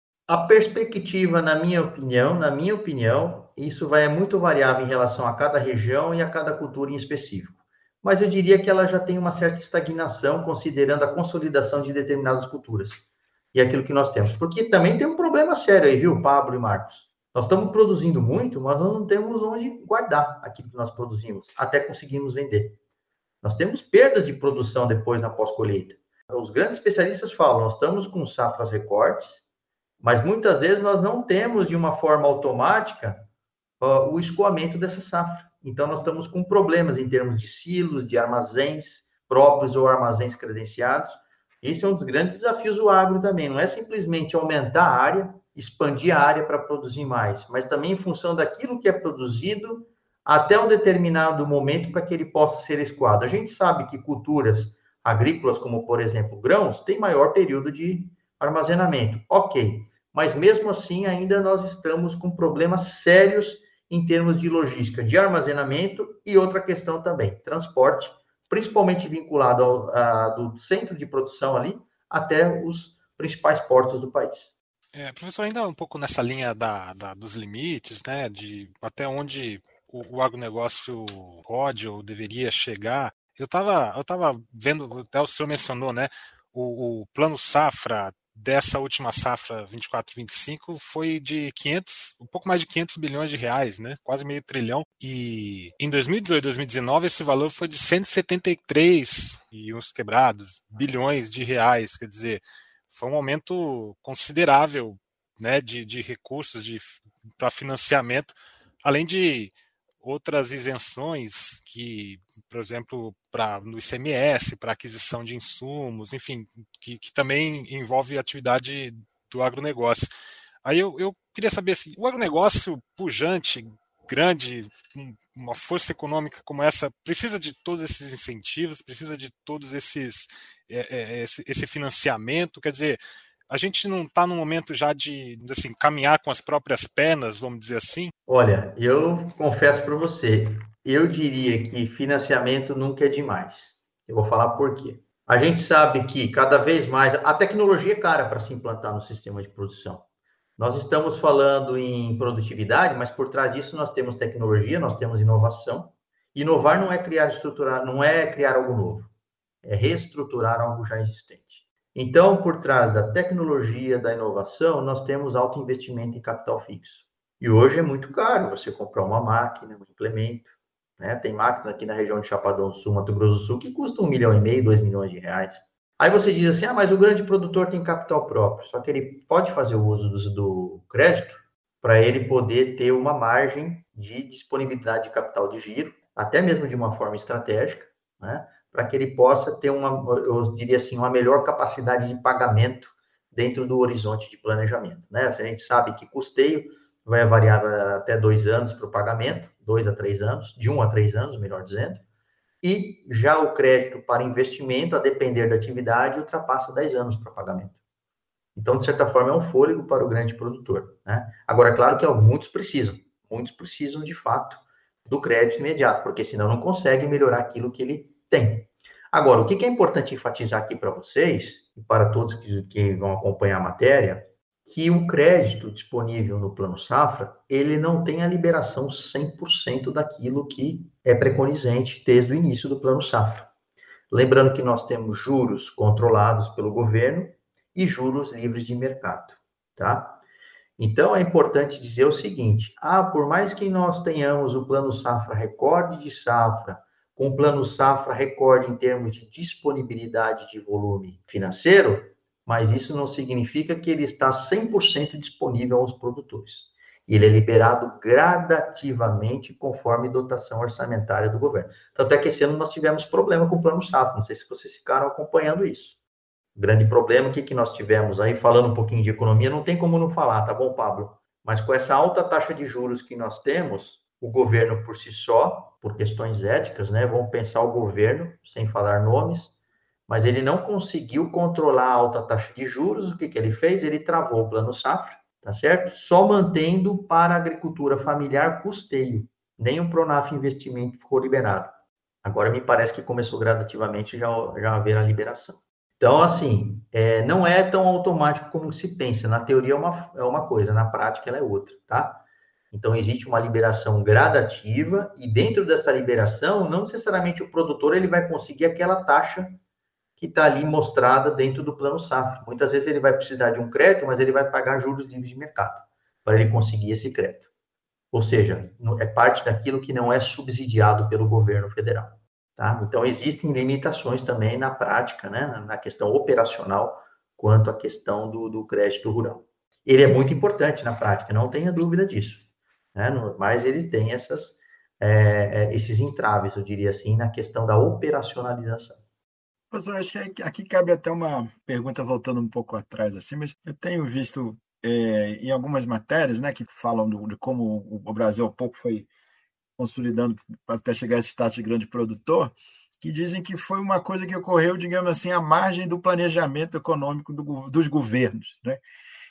A perspectiva, na minha opinião, na minha opinião, isso vai é muito variável em relação a cada região e a cada cultura em específico. Mas eu diria que ela já tem uma certa estagnação, considerando a consolidação de determinadas culturas. E aquilo que nós temos. Porque também tem um problema sério aí, viu, Pablo e Marcos? Nós estamos produzindo muito, mas nós não temos onde guardar aquilo que nós produzimos, até conseguirmos vender. Nós temos perdas de produção depois na pós-colheita. Os grandes especialistas falam, nós estamos com safras recortes, mas muitas vezes nós não temos de uma forma automática uh, o escoamento dessa safra. Então, nós estamos com problemas em termos de silos, de armazéns próprios ou armazéns credenciados. Esse é um dos grandes desafios do agro também. Não é simplesmente aumentar a área, expandir a área para produzir mais, mas também em função daquilo que é produzido até um determinado momento para que ele possa ser escoado. A gente sabe que culturas agrícolas, como, por exemplo, grãos, têm maior período de armazenamento. Ok, mas mesmo assim ainda nós estamos com problemas sérios em termos de logística, de armazenamento e outra questão também, transporte, principalmente vinculado ao a, do centro de produção ali até os principais portos do país. É, professor, ainda um pouco nessa linha da, da, dos limites, né, de até onde o, o agronegócio pode ou deveria chegar. Eu estava eu tava vendo, até o senhor mencionou, né, o, o plano safra dessa última safra vinte e quatro vinte e cinco foi de quinhentos, um pouco mais de quinhentos bilhões de reais, né? Quase meio trilhão. E em dois mil e dezoito, dois mil e dezenove esse valor foi de cento e setenta e três e uns quebrados bilhões de reais. Quer dizer, foi um aumento considerável, né, de, de recursos de, para financiamento, além de outras isenções que, por exemplo, pra, no I C M S, para aquisição de insumos, enfim, que, que também envolve a atividade do agronegócio. Aí eu, eu queria saber, assim, o agronegócio pujante, grande, uma força econômica como essa, precisa de todos esses incentivos, precisa de todos esses é, é, esse, esse financiamento, quer dizer, a gente não está no momento já de assim, caminhar com as próprias pernas, vamos dizer assim? Olha, eu confesso para você, eu diria que financiamento nunca é demais. Eu vou falar por quê. A gente sabe que cada vez mais a tecnologia é cara para se implantar no sistema de produção. Nós estamos falando em produtividade, mas por trás disso nós temos tecnologia, nós temos inovação. Inovar não é criar estruturar, não é criar algo novo, é reestruturar algo já existente. Então, por trás da tecnologia, da inovação, nós temos alto investimento em capital fixo. E hoje é muito caro você comprar uma máquina, um implemento, né? Tem máquinas aqui na região de Chapadão do Sul, Mato Grosso do Sul, que custam um milhão e meio, dois milhões de reais. Aí você diz assim, ah, mas o grande produtor tem capital próprio, só que ele pode fazer o uso do, do crédito para ele poder ter uma margem de disponibilidade de capital de giro, até mesmo de uma forma estratégica, né? Para que ele possa ter uma, eu diria assim, uma melhor capacidade de pagamento dentro do horizonte de planejamento, né? A gente sabe que custeio vai variar até dois anos para o pagamento, dois a três anos, de um a três anos, melhor dizendo, e já o crédito para investimento, a depender da atividade, ultrapassa dez anos para pagamento. Então, de certa forma, é um fôlego para o grande produtor, né? Agora, é claro que muitos precisam, muitos precisam, de fato, do crédito imediato, porque senão não consegue melhorar aquilo que ele tem. Agora, o que é importante enfatizar aqui para vocês, e para todos que, que vão acompanhar a matéria, que o crédito disponível no Plano Safra, ele não tem a liberação cem por cento daquilo que é preconizante desde o início do Plano Safra. Lembrando que nós temos juros controlados pelo governo e juros livres de mercado, tá? Então, é importante dizer o seguinte, ah, por mais que nós tenhamos o Plano Safra recorde de safra, com o Plano Safra recorde em termos de disponibilidade de volume financeiro, mas isso não significa que ele está cem por cento disponível aos produtores. Ele é liberado gradativamente conforme dotação orçamentária do governo. Tanto é que esse ano nós tivemos problema com o Plano Safra, não sei se vocês ficaram acompanhando isso. O grande problema, o que, que nós tivemos aí, falando um pouquinho de economia, não tem como não falar, tá bom, Pablo? Mas com essa alta taxa de juros que nós temos, o governo por si só, por questões éticas, né, vamos pensar o governo, sem falar nomes, mas ele não conseguiu controlar a alta taxa de juros. O que, que ele fez? Ele travou o Plano Safra, tá certo? Só mantendo para a agricultura familiar custeio. Nem o Pronaf investimento ficou liberado. Agora me parece que começou gradativamente já, já haver a liberação. Então, assim, é, não é tão automático como se pensa. Na teoria é uma, é uma coisa, na prática ela é outra, tá? Então, existe uma liberação gradativa e dentro dessa liberação, não necessariamente o produtor ele vai conseguir aquela taxa que está ali mostrada dentro do Plano Safra. Muitas vezes ele vai precisar de um crédito, mas ele vai pagar juros livres de mercado para ele conseguir esse crédito. Ou seja, é parte daquilo que não é subsidiado pelo governo federal. Tá? Então, existem limitações também na prática, né, na questão operacional, quanto à questão do, do crédito rural. Ele é muito importante na prática, não tenha dúvida disso, né, mas ele tem essas, é, esses entraves, eu diria assim, na questão da operacionalização. Professor, acho que aqui cabe até uma pergunta voltando um pouco atrás, assim, mas eu tenho visto é, em algumas matérias, né, que falam do, de como o Brasil há pouco foi consolidando até chegar a esse status de grande produtor, que dizem que foi uma coisa que ocorreu, digamos assim, à margem do planejamento econômico do, dos governos, né?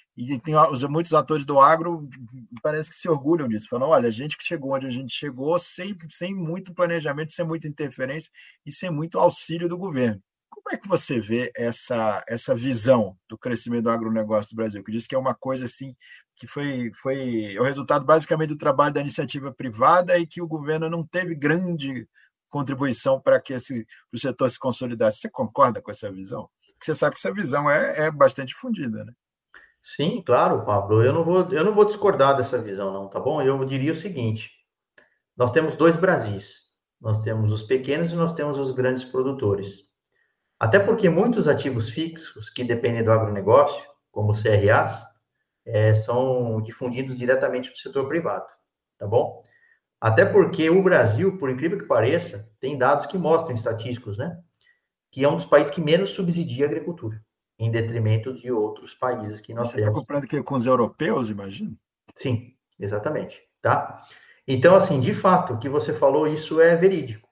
E tem muitos atores do agro parece que se orgulham disso, falam, olha, a gente que chegou onde a gente chegou sem, sem muito planejamento, sem muita interferência e sem muito auxílio do governo. Como é que você vê essa, essa visão do crescimento do agronegócio do Brasil, que diz que é uma coisa assim, que foi, foi o resultado basicamente do trabalho da iniciativa privada e que o governo não teve grande contribuição para que esse, o setor se consolidasse? Você concorda com essa visão? Porque você sabe que essa visão é, é bastante difundida, né? Sim, claro, Pablo. Eu não vou, eu não vou discordar dessa visão, não, tá bom? Eu diria o seguinte: nós temos dois Brasis. Nós temos os pequenos e nós temos os grandes produtores. Até porque muitos ativos fixos que dependem do agronegócio, como C R As, é, são difundidos diretamente do setor privado, tá bom? Até porque o Brasil, por incrível que pareça, tem dados que mostram, estatísticos, né? Que é um dos países que menos subsidia a agricultura, em detrimento de outros países que nós Você temos. Você está comprando aqui com os europeus, imagino? Sim, exatamente, tá? Então, assim, de fato, o que você falou, isso é verídico.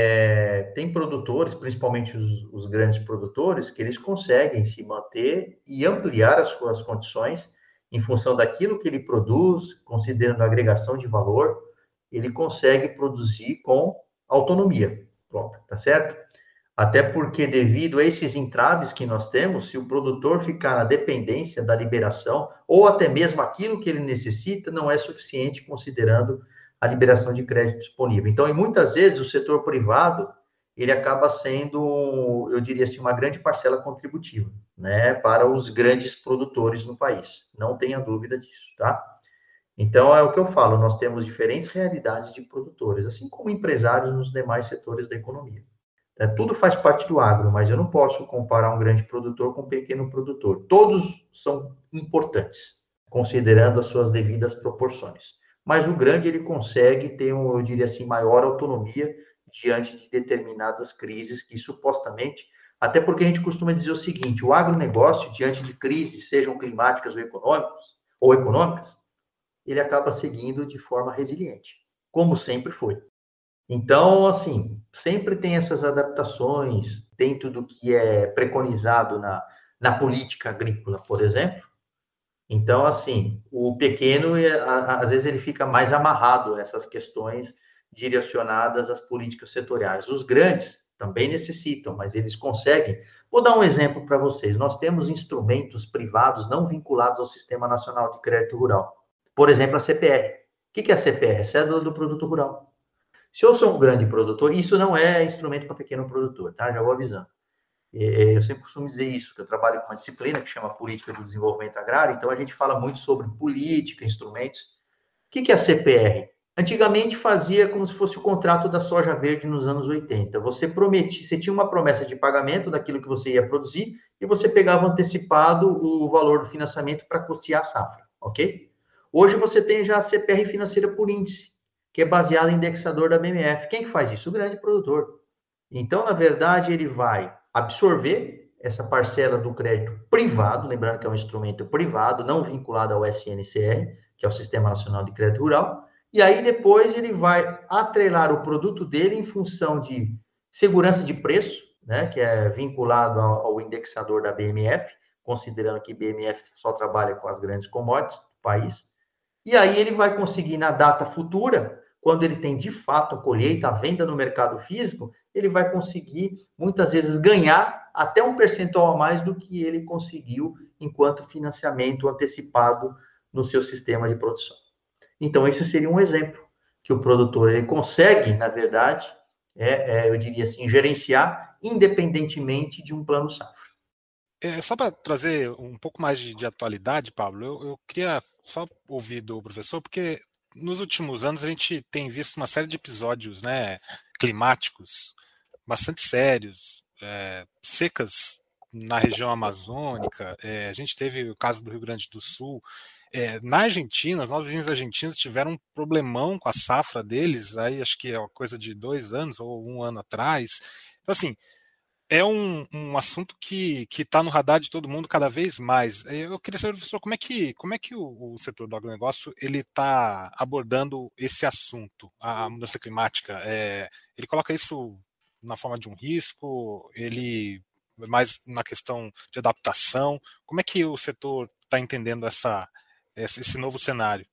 É, tem produtores, principalmente os, os grandes produtores, que eles conseguem se manter e ampliar as suas condições em função daquilo que ele produz, considerando a agregação de valor, ele consegue produzir com autonomia própria, tá certo? Até porque, devido a esses entraves que nós temos, se o produtor ficar na dependência da liberação, ou até mesmo aquilo que ele necessita, não é suficiente considerando a liberação de crédito disponível. Então, e muitas vezes, o setor privado, ele acaba sendo, eu diria assim, uma grande parcela contributiva, né, para os grandes produtores no país. Não tenha dúvida disso, tá? Então, é o que eu falo, nós temos diferentes realidades de produtores, assim como empresários nos demais setores da economia. É, tudo faz parte do agro, mas eu não posso comparar um grande produtor com um pequeno produtor. Todos são importantes, considerando as suas devidas proporções. Mas o grande, ele consegue ter, um, eu diria assim, maior autonomia diante de determinadas crises que supostamente, até porque a gente costuma dizer o seguinte, o agronegócio, diante de crises, sejam climáticas ou econômicas, ou econômicas, ele acaba seguindo de forma resiliente, como sempre foi. Então, assim, sempre tem essas adaptações dentro do que é preconizado na, na política agrícola, por exemplo. Então, assim, o pequeno, às vezes, ele fica mais amarrado a essas questões direcionadas às políticas setoriais. Os grandes também necessitam, mas eles conseguem. Vou dar um exemplo para vocês. Nós temos instrumentos privados não vinculados ao Sistema Nacional de Crédito Rural. Por exemplo, a C P R. O que é a C P R? É Cédula do Produto Rural. Se eu sou um grande produtor, isso não é instrumento para pequeno produtor, tá? Já vou avisando. Eu sempre costumo dizer isso, que eu trabalho com uma disciplina que chama Política do Desenvolvimento Agrário, então a gente fala muito sobre política, instrumentos. O que é a C P R? Antigamente fazia como se fosse o contrato da soja verde nos anos oitenta. Você prometia, você tinha uma promessa de pagamento daquilo que você ia produzir e você pegava antecipado o valor do financiamento para custear a safra, ok? Hoje você tem já a C P R financeira por índice, que é baseado em indexador da B M F. Quem faz isso? O grande produtor. Então, na verdade, ele vai absorver essa parcela do crédito privado, lembrando que é um instrumento privado, não vinculado ao S N C R, que é o Sistema Nacional de Crédito Rural, e aí depois ele vai atrelar o produto dele em função de segurança de preço, né, que é vinculado ao, ao indexador da B M F, considerando que B M F só trabalha com as grandes commodities do país, e aí ele vai conseguir, na data futura, quando ele tem de fato a colheita, a venda no mercado físico, ele vai conseguir, muitas vezes, ganhar até um percentual a mais do que ele conseguiu enquanto financiamento antecipado no seu sistema de produção. Então, esse seria um exemplo que o produtor ele consegue, na verdade, é, é, eu diria assim, gerenciar independentemente de um plano safra. É, só para trazer um pouco mais de, de atualidade, Pablo, eu, eu queria só ouvir do professor, porque nos últimos anos a gente tem visto uma série de episódios, né, climáticos bastante sérios, é, secas na região amazônica, é, a gente teve o caso do Rio Grande do Sul, é, na Argentina, os nossos vizinhos argentinos tiveram um problemão com a safra deles, aí acho que é uma coisa de dois anos ou um ano atrás. Então, assim, é um, um assunto que está no radar de todo mundo cada vez mais. Eu queria saber, professor, como é que, como é que o, o setor do agronegócio está abordando esse assunto, a mudança climática? É, ele coloca isso na forma de um risco? Ele mais na questão de adaptação? Como é que o setor está entendendo essa, esse novo cenário?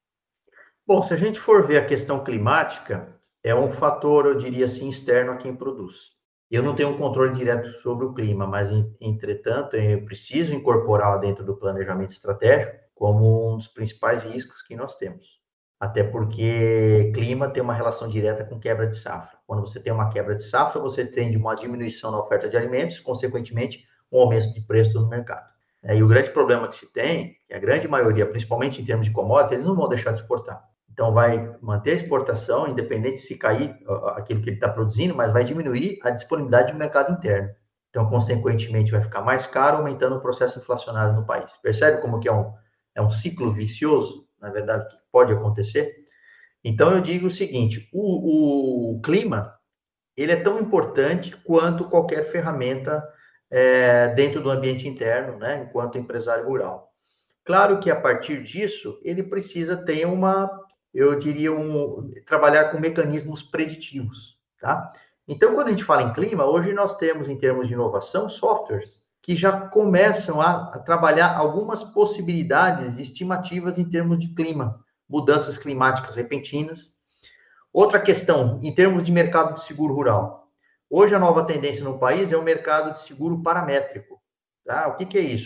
Bom, se a gente for ver a questão climática, é um fator, eu diria assim, externo a quem produz. Eu não tenho um controle direto sobre o clima, mas, entretanto, eu preciso incorporar dentro do planejamento estratégico como um dos principais riscos que nós temos. Até porque clima tem uma relação direta com quebra de safra. Quando você tem uma quebra de safra, você tem uma diminuição na oferta de alimentos, consequentemente, um aumento de preço no mercado. E o grande problema que se tem, que a grande maioria, principalmente em termos de commodities, eles não vão deixar de exportar. Então, vai manter a exportação, independente se cair aquilo que ele está produzindo, mas vai diminuir a disponibilidade do mercado interno. Então, consequentemente, vai ficar mais caro, aumentando o processo inflacionário no país. Percebe como que é um, é um ciclo vicioso, na verdade, que pode acontecer? Então, eu digo o seguinte, o, o clima, ele é tão importante quanto qualquer ferramenta é, dentro do ambiente interno, né, enquanto empresário rural. Claro que, a partir disso, ele precisa ter uma... eu diria, um, trabalhar com mecanismos preditivos, tá? Então, quando a gente fala em clima, hoje nós temos, em termos de inovação, softwares que já começam a, a trabalhar algumas possibilidades estimativas em termos de clima, mudanças climáticas repentinas. Outra questão, em termos de mercado de seguro rural. Hoje, a nova tendência no país é o mercado de seguro paramétrico, tá? O que que é isso?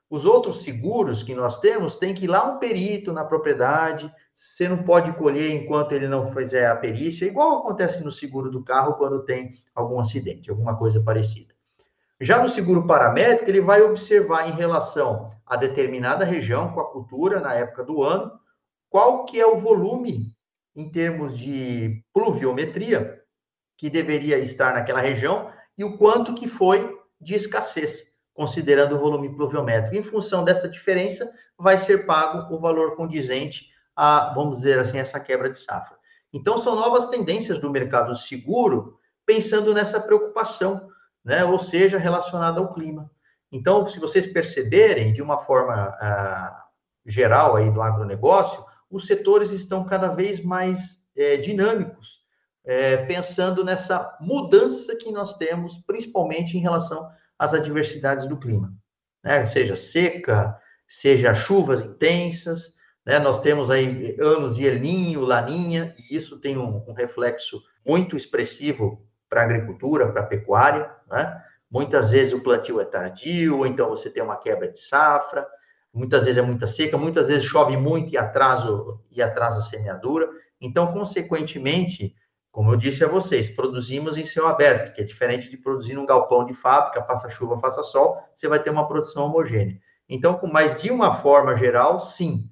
Os outros seguros que nós temos, tem que ir lá um perito na propriedade, você não pode colher enquanto ele não fizer a perícia, igual acontece no seguro do carro quando tem algum acidente, alguma coisa parecida. Já no seguro paramétrico, ele vai observar em relação a determinada região, com a cultura, na época do ano, qual que é o volume em termos de pluviometria que deveria estar naquela região e o quanto que foi de escassez, considerando o volume pluviométrico. Em função dessa diferença, vai ser pago o valor condizente a, vamos dizer assim, essa quebra de safra. Então, são novas tendências do mercado seguro, pensando nessa preocupação, né? Ou seja, relacionada ao clima. Então, se vocês perceberem, de uma forma ah, geral aí do agronegócio, os setores estão cada vez mais é, dinâmicos, é, pensando nessa mudança que nós temos, principalmente em relação às adversidades do clima, né? Seja seca, seja chuvas intensas, né? Nós temos aí anos de El Niño, Laninha, e isso tem um, um reflexo muito expressivo para a agricultura, para a pecuária, né? Muitas vezes o plantio é tardio, ou então você tem uma quebra de safra, muitas vezes é muita seca, muitas vezes chove muito e atrasa, e atrasa a semeadura. Então, consequentemente, como eu disse a vocês, produzimos em céu aberto, que é diferente de produzir num galpão de fábrica, faça chuva, faça sol, você vai ter uma produção homogênea. Então, mas de uma forma geral, sim,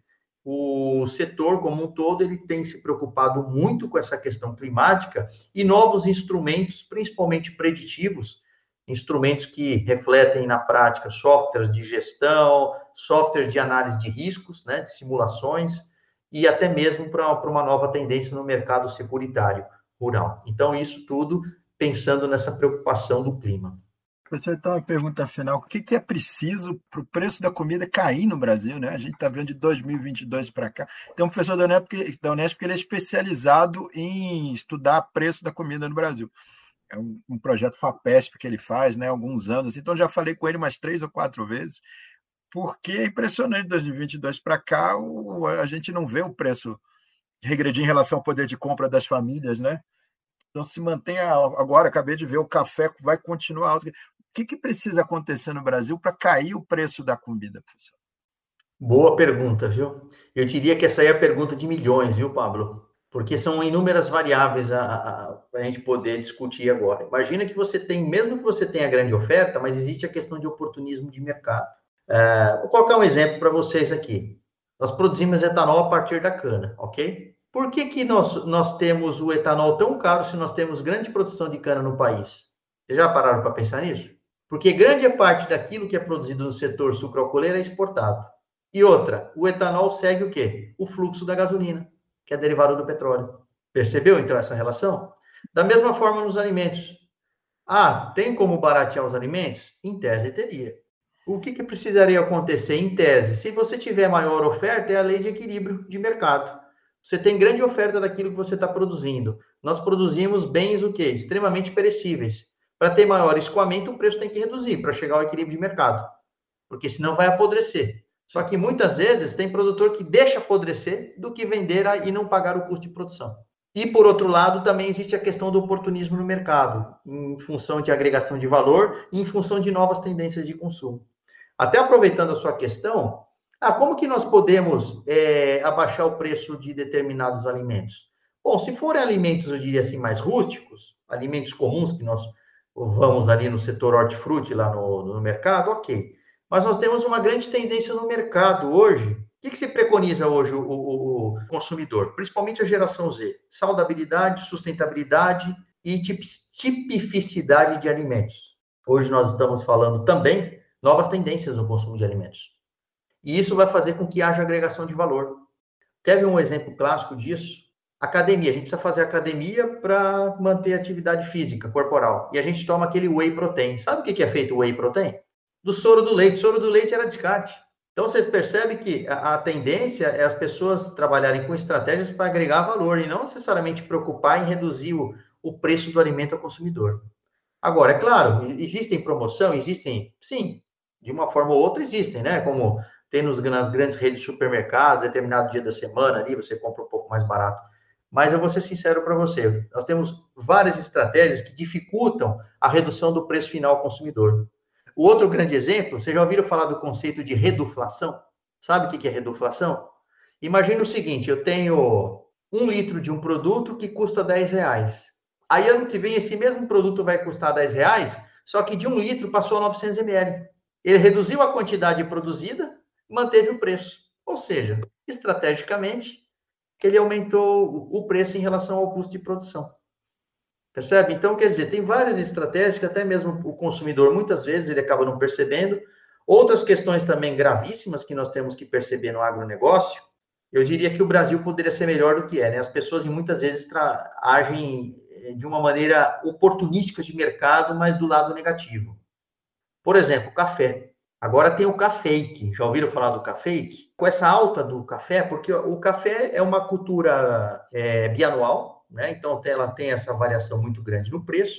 o setor como um todo, ele tem se preocupado muito com essa questão climática e novos instrumentos, principalmente preditivos, instrumentos que refletem na prática softwares de gestão, softwares de análise de riscos, né, de simulações, e até mesmo para uma nova tendência no mercado securitário rural. Então, isso tudo pensando nessa preocupação do clima. Professor, então, a pergunta final, o que, que é preciso para o preço da comida cair no Brasil, né? A gente está vendo de dois mil e vinte e dois para cá. Tem um professor da Unesp, da Unesp que ele é especializado em estudar preço da comida no Brasil. É um, um projeto FAPESP que ele faz, né, há alguns anos. Então, já falei com ele umas três ou quatro vezes, porque é impressionante, de dois mil e vinte e dois para cá, o, a gente não vê o preço regredir em relação ao poder de compra das famílias, né? Então, se mantém agora, acabei de ver, o café vai continuar alto. O que, que precisa acontecer no Brasil para cair o preço da comida, professor? Boa pergunta, viu? Eu diria que essa aí é a pergunta de milhões, viu, Pablo? Porque são inúmeras variáveis a, a, a gente poder discutir agora. Imagina que você tem, mesmo que você tenha grande oferta, mas existe a questão de oportunismo de mercado. É, vou colocar um exemplo para vocês aqui. Nós produzimos etanol a partir da cana, ok? Por que que nós, nós temos o etanol tão caro se nós temos grande produção de cana no país? Vocês já pararam para pensar nisso? Porque grande parte daquilo que é produzido no setor sucroalcooleiro é exportado. E outra, o etanol segue o quê? O fluxo da gasolina, que é derivado do petróleo. Percebeu, então, essa relação? Da mesma forma nos alimentos. Ah, tem como baratear os alimentos? Em tese, teria. O que, que precisaria acontecer em tese? Se você tiver maior oferta, é a lei de equilíbrio de mercado. Você tem grande oferta daquilo que você está produzindo. Nós produzimos bens o quê? Extremamente perecíveis. Para ter maior escoamento, o preço tem que reduzir para chegar ao equilíbrio de mercado. Porque senão vai apodrecer. Só que muitas vezes tem produtor que deixa apodrecer do que vender e não pagar o custo de produção. E, por outro lado, também existe a questão do oportunismo no mercado, em função de agregação de valor e em função de novas tendências de consumo. Até aproveitando a sua questão, ah, como que nós podemos é, abaixar o preço de determinados alimentos? Bom, se forem alimentos, eu diria assim, mais rústicos, alimentos comuns que nós vamos ali no setor hortifruti, lá no, no mercado, ok. Mas nós temos uma grande tendência no mercado hoje. O que, que se preconiza hoje o, o, o consumidor? Principalmente a geração Z. Saudabilidade, sustentabilidade e tipificidade de alimentos. Hoje nós estamos falando também novas tendências no consumo de alimentos. E isso vai fazer com que haja agregação de valor. Quer ver um exemplo clássico disso? Academia. A gente precisa fazer academia para manter a atividade física, corporal. E a gente toma aquele whey protein. Sabe o que é feito o whey protein? Do soro do leite. O soro do leite era descarte. Então, vocês percebem que a, a tendência é as pessoas trabalharem com estratégias para agregar valor e não necessariamente preocupar em reduzir o, o preço do alimento ao consumidor. Agora, é claro, existem promoção, existem, sim, de uma forma ou outra existem, né? Como tem nos, nas grandes redes de supermercados, determinado dia da semana ali, você compra um pouco mais barato. Mas eu vou ser sincero para você, nós temos várias estratégias que dificultam a redução do preço final ao consumidor. O outro grande exemplo, vocês já ouviram falar do conceito de reduflação? Sabe o que é reduflação? Imagina o seguinte, eu tenho um litro de um produto que custa dez reais. Aí, ano que vem, esse mesmo produto vai custar dez reais, só que de um litro passou a novecentos mililitros. Ele reduziu a quantidade produzida, manteve o preço. Ou seja, estrategicamente, ele aumentou o preço em relação ao custo de produção. Percebe? Então, quer dizer, tem várias estratégias que até mesmo o consumidor, muitas vezes, ele acaba não percebendo. Outras questões também gravíssimas que nós temos que perceber no agronegócio, eu diria que o Brasil poderia ser melhor do que é, né? As pessoas, muitas vezes, agem de uma maneira oportunística de mercado, mas do lado negativo. Por exemplo, o café. Agora tem o café-fake. Já ouviram falar do café-fake? Com essa alta do café, porque o café é uma cultura é, bianual, né? Então, ela tem essa variação muito grande no preço.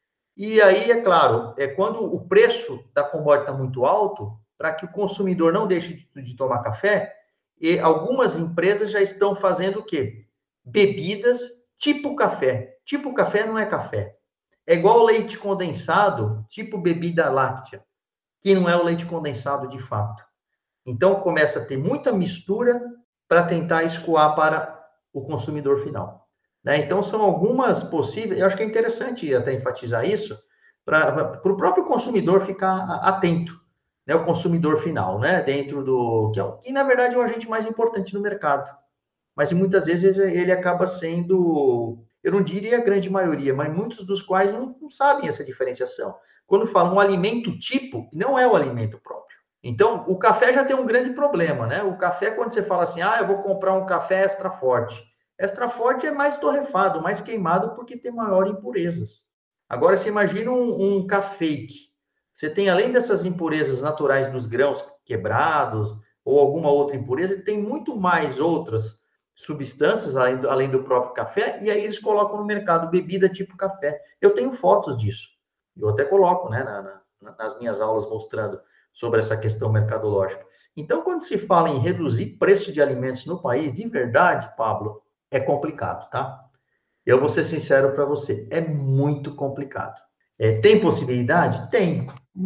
E aí, é claro, é quando o preço da commodity está muito alto, para que o consumidor não deixe de, de tomar café, e algumas empresas já estão fazendo o quê? Bebidas tipo café. Tipo café não é café. É igual leite condensado, tipo bebida láctea, que não é o leite condensado de fato. Então, começa a ter muita mistura para tentar escoar para o consumidor final. Né? Então, são algumas possíveis... Eu acho que é interessante até enfatizar isso, para o próprio consumidor ficar atento, né? O consumidor final, né? Dentro do... Que, é, que, na verdade, é o agente mais importante no mercado. Mas, muitas vezes, ele acaba sendo... Eu não diria a grande maioria, mas muitos dos quais não, não sabem essa diferenciação. Quando falam um alimento tipo, não é o alimento próprio. Então, o café já tem um grande problema, né? O café, quando você fala assim, ah, eu vou comprar um café extra forte. Extra forte é mais torrefado, mais queimado, porque tem maior impurezas. Agora, você imagina um, um café-fake. Você tem, além dessas impurezas naturais dos grãos quebrados, ou alguma outra impureza, tem muito mais outras substâncias, além do, além do próprio café, e aí eles colocam no mercado bebida tipo café. Eu tenho fotos disso. Eu até coloco, né, na, na, nas minhas aulas mostrando sobre essa questão mercadológica. Então, quando se fala em reduzir preço de alimentos no país, de verdade, Pablo, é complicado, tá? Eu vou ser sincero para você, é muito complicado. É, tem possibilidade? Tem,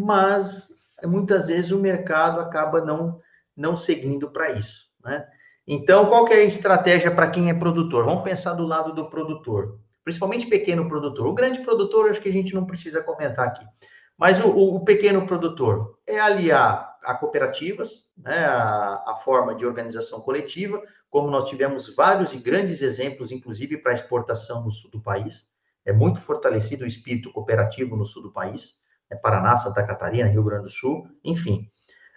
mas muitas vezes o mercado acaba não, não seguindo para isso, né? Então, qual que é a estratégia para quem é produtor? Vamos pensar do lado do produtor, principalmente pequeno produtor. O grande produtor, acho que a gente não precisa comentar aqui. Mas o, o, o pequeno produtor é aliar a cooperativas, né, a, a forma de organização coletiva, como nós tivemos vários e grandes exemplos, inclusive para exportação no sul do país. É muito fortalecido o espírito cooperativo no sul do país, é Paraná, Santa Catarina, Rio Grande do Sul, enfim.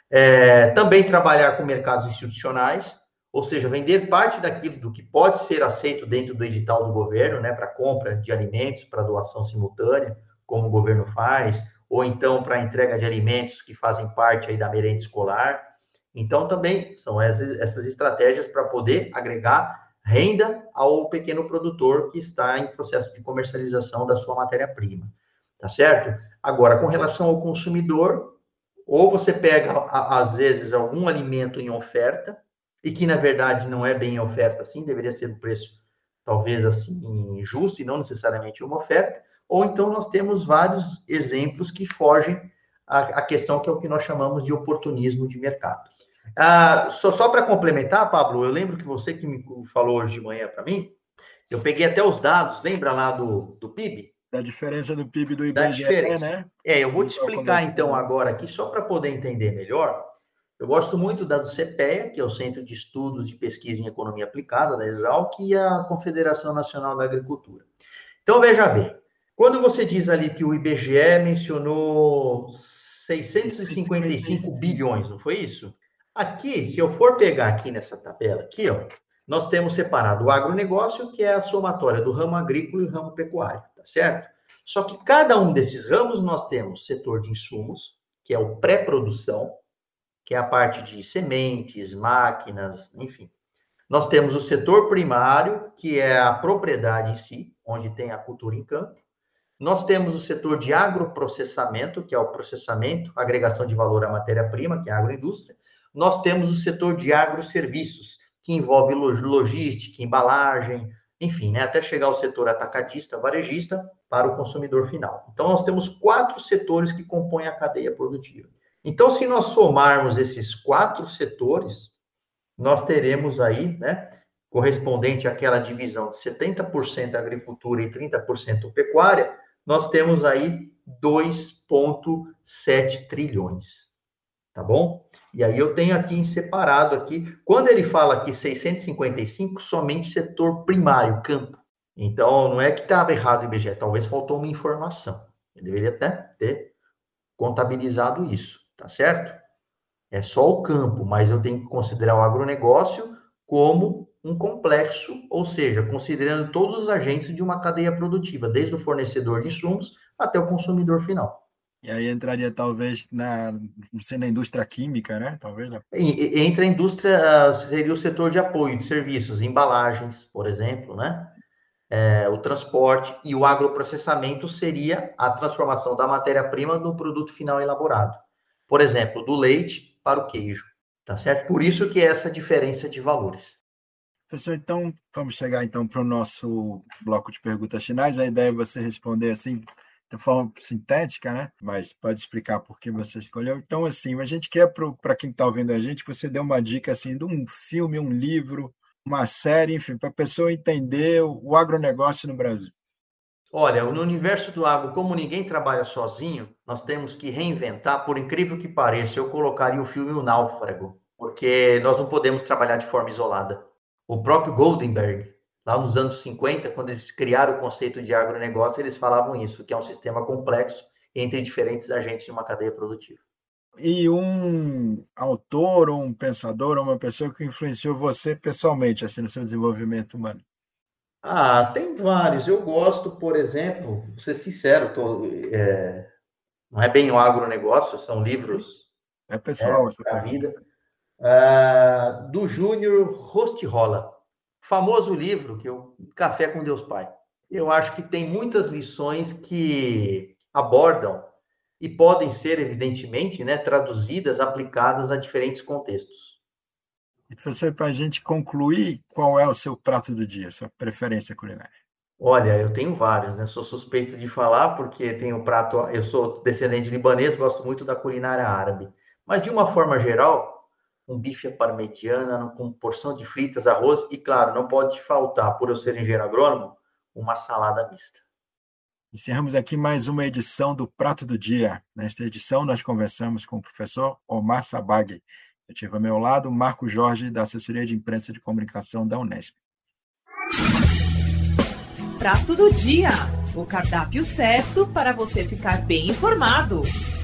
É, também trabalhar com mercados institucionais, ou seja, vender parte daquilo do que pode ser aceito dentro do edital do governo, né, para compra de alimentos, para doação simultânea, como o governo faz, ou então para entrega de alimentos que fazem parte aí da merenda escolar. Então, também são essas, essas estratégias para poder agregar renda ao pequeno produtor que está em processo de comercialização da sua matéria-prima, tá certo? Agora, com relação ao consumidor, ou você pega, às vezes, algum alimento em oferta, e que, na verdade, não é bem oferta assim, deveria ser um preço, talvez, assim, justo, e não necessariamente uma oferta, ou então nós temos vários exemplos que fogem à, à questão que é o que nós chamamos de oportunismo de mercado. Ah, só só para complementar, Pablo, eu lembro que você que me falou hoje de manhã para mim, eu peguei até os dados, lembra lá do, do P I B? Da diferença do P I B do I B G E, da diferença. né? É, eu vou te explicar então agora aqui, só para poder entender melhor. Eu gosto muito da do CEPEA, que é o Centro de Estudos e Pesquisa em Economia Aplicada, da Exalc, e a Confederação Nacional da Agricultura. Então, veja bem, quando você diz ali que o I B G E mencionou seiscentos e cinquenta e cinco bilhões, não foi isso? Aqui, se eu for pegar aqui nessa tabela, aqui, ó, nós temos separado o agronegócio, que é a somatória do ramo agrícola e o ramo pecuário, tá certo? Só que cada um desses ramos nós temos setor de insumos, que é o pré-produção, que é a parte de sementes, máquinas, enfim. Nós temos o setor primário, que é a propriedade em si, onde tem a cultura em campo. Nós temos o setor de agroprocessamento, que é o processamento, agregação de valor à matéria-prima, que é a agroindústria. Nós temos o setor de agroserviços, que envolve logística, embalagem, enfim, né, até chegar ao setor atacadista, varejista, para o consumidor final. Então, nós temos quatro setores que compõem a cadeia produtiva. Então, se nós somarmos esses quatro setores, nós teremos aí, né, correspondente àquela divisão de setenta por cento agricultura e trinta por cento pecuária, nós temos aí dois vírgula sete trilhões, tá bom? E aí eu tenho aqui em separado aqui, quando ele fala aqui seiscentos e cinquenta e cinco, somente setor primário, campo. Então, não é que estava errado o I B G E, talvez faltou uma informação. Ele deveria até ter contabilizado isso, tá certo? É só o campo, mas eu tenho que considerar o agronegócio como um complexo, ou seja, considerando todos os agentes de uma cadeia produtiva, desde o fornecedor de insumos até o consumidor final. E aí entraria talvez na, não sei, na indústria química, né? Talvez. Entre a indústria, seria o setor de apoio de serviços, embalagens, por exemplo, né? É, o transporte e o agroprocessamento seria a transformação da matéria-prima no produto final elaborado. Por exemplo, do leite para o queijo, tá certo? Por isso que é essa diferença de valores. Professor, então, vamos chegar então para o nosso bloco de perguntas finais. A ideia é você responder assim, de forma sintética, né? Mas pode explicar por que você escolheu. Então, assim, a gente quer, para quem está ouvindo a gente, que você dê uma dica assim, de um filme, um livro, uma série, enfim, para a pessoa entender o agronegócio no Brasil. Olha, no universo do agro, como ninguém trabalha sozinho, nós temos que reinventar, por incrível que pareça, eu colocaria o filme O Náufrago, porque nós não podemos trabalhar de forma isolada. O próprio Goldenberg, lá nos anos cinquenta, quando eles criaram o conceito de agronegócio, eles falavam isso, que é um sistema complexo entre diferentes agentes de uma cadeia produtiva. E um autor, ou um pensador, ou uma pessoa que influenciou você pessoalmente, assim, no seu desenvolvimento humano? Ah, tem vários. Eu gosto, por exemplo, vou ser sincero, tô, é, não é bem o agronegócio, são livros é pessoal, é, para a vida. Ah, do Júnior Rostirola, famoso livro que eu Café com Deus Pai. Eu acho que tem muitas lições que abordam e podem ser, evidentemente, né, traduzidas, aplicadas a diferentes contextos. E, professor, para a gente concluir, qual é o seu prato do dia, sua preferência culinária? Olha, eu tenho vários, né? Sou suspeito de falar porque tenho prato. Eu sou descendente libanês, gosto muito da culinária árabe. Mas de uma forma geral, um bife à parmegiana com porção de fritas, arroz e, claro, não pode faltar, por eu ser engenheiro agrônomo, uma salada mista. Encerramos aqui mais uma edição do Prato do Dia. Nesta edição, nós conversamos com o professor Omar Sabag. Eu tive ao meu lado o Marco Jorge, da Assessoria de Imprensa de Comunicação da Unesp. Prato do Dia, o cardápio certo para você ficar bem informado.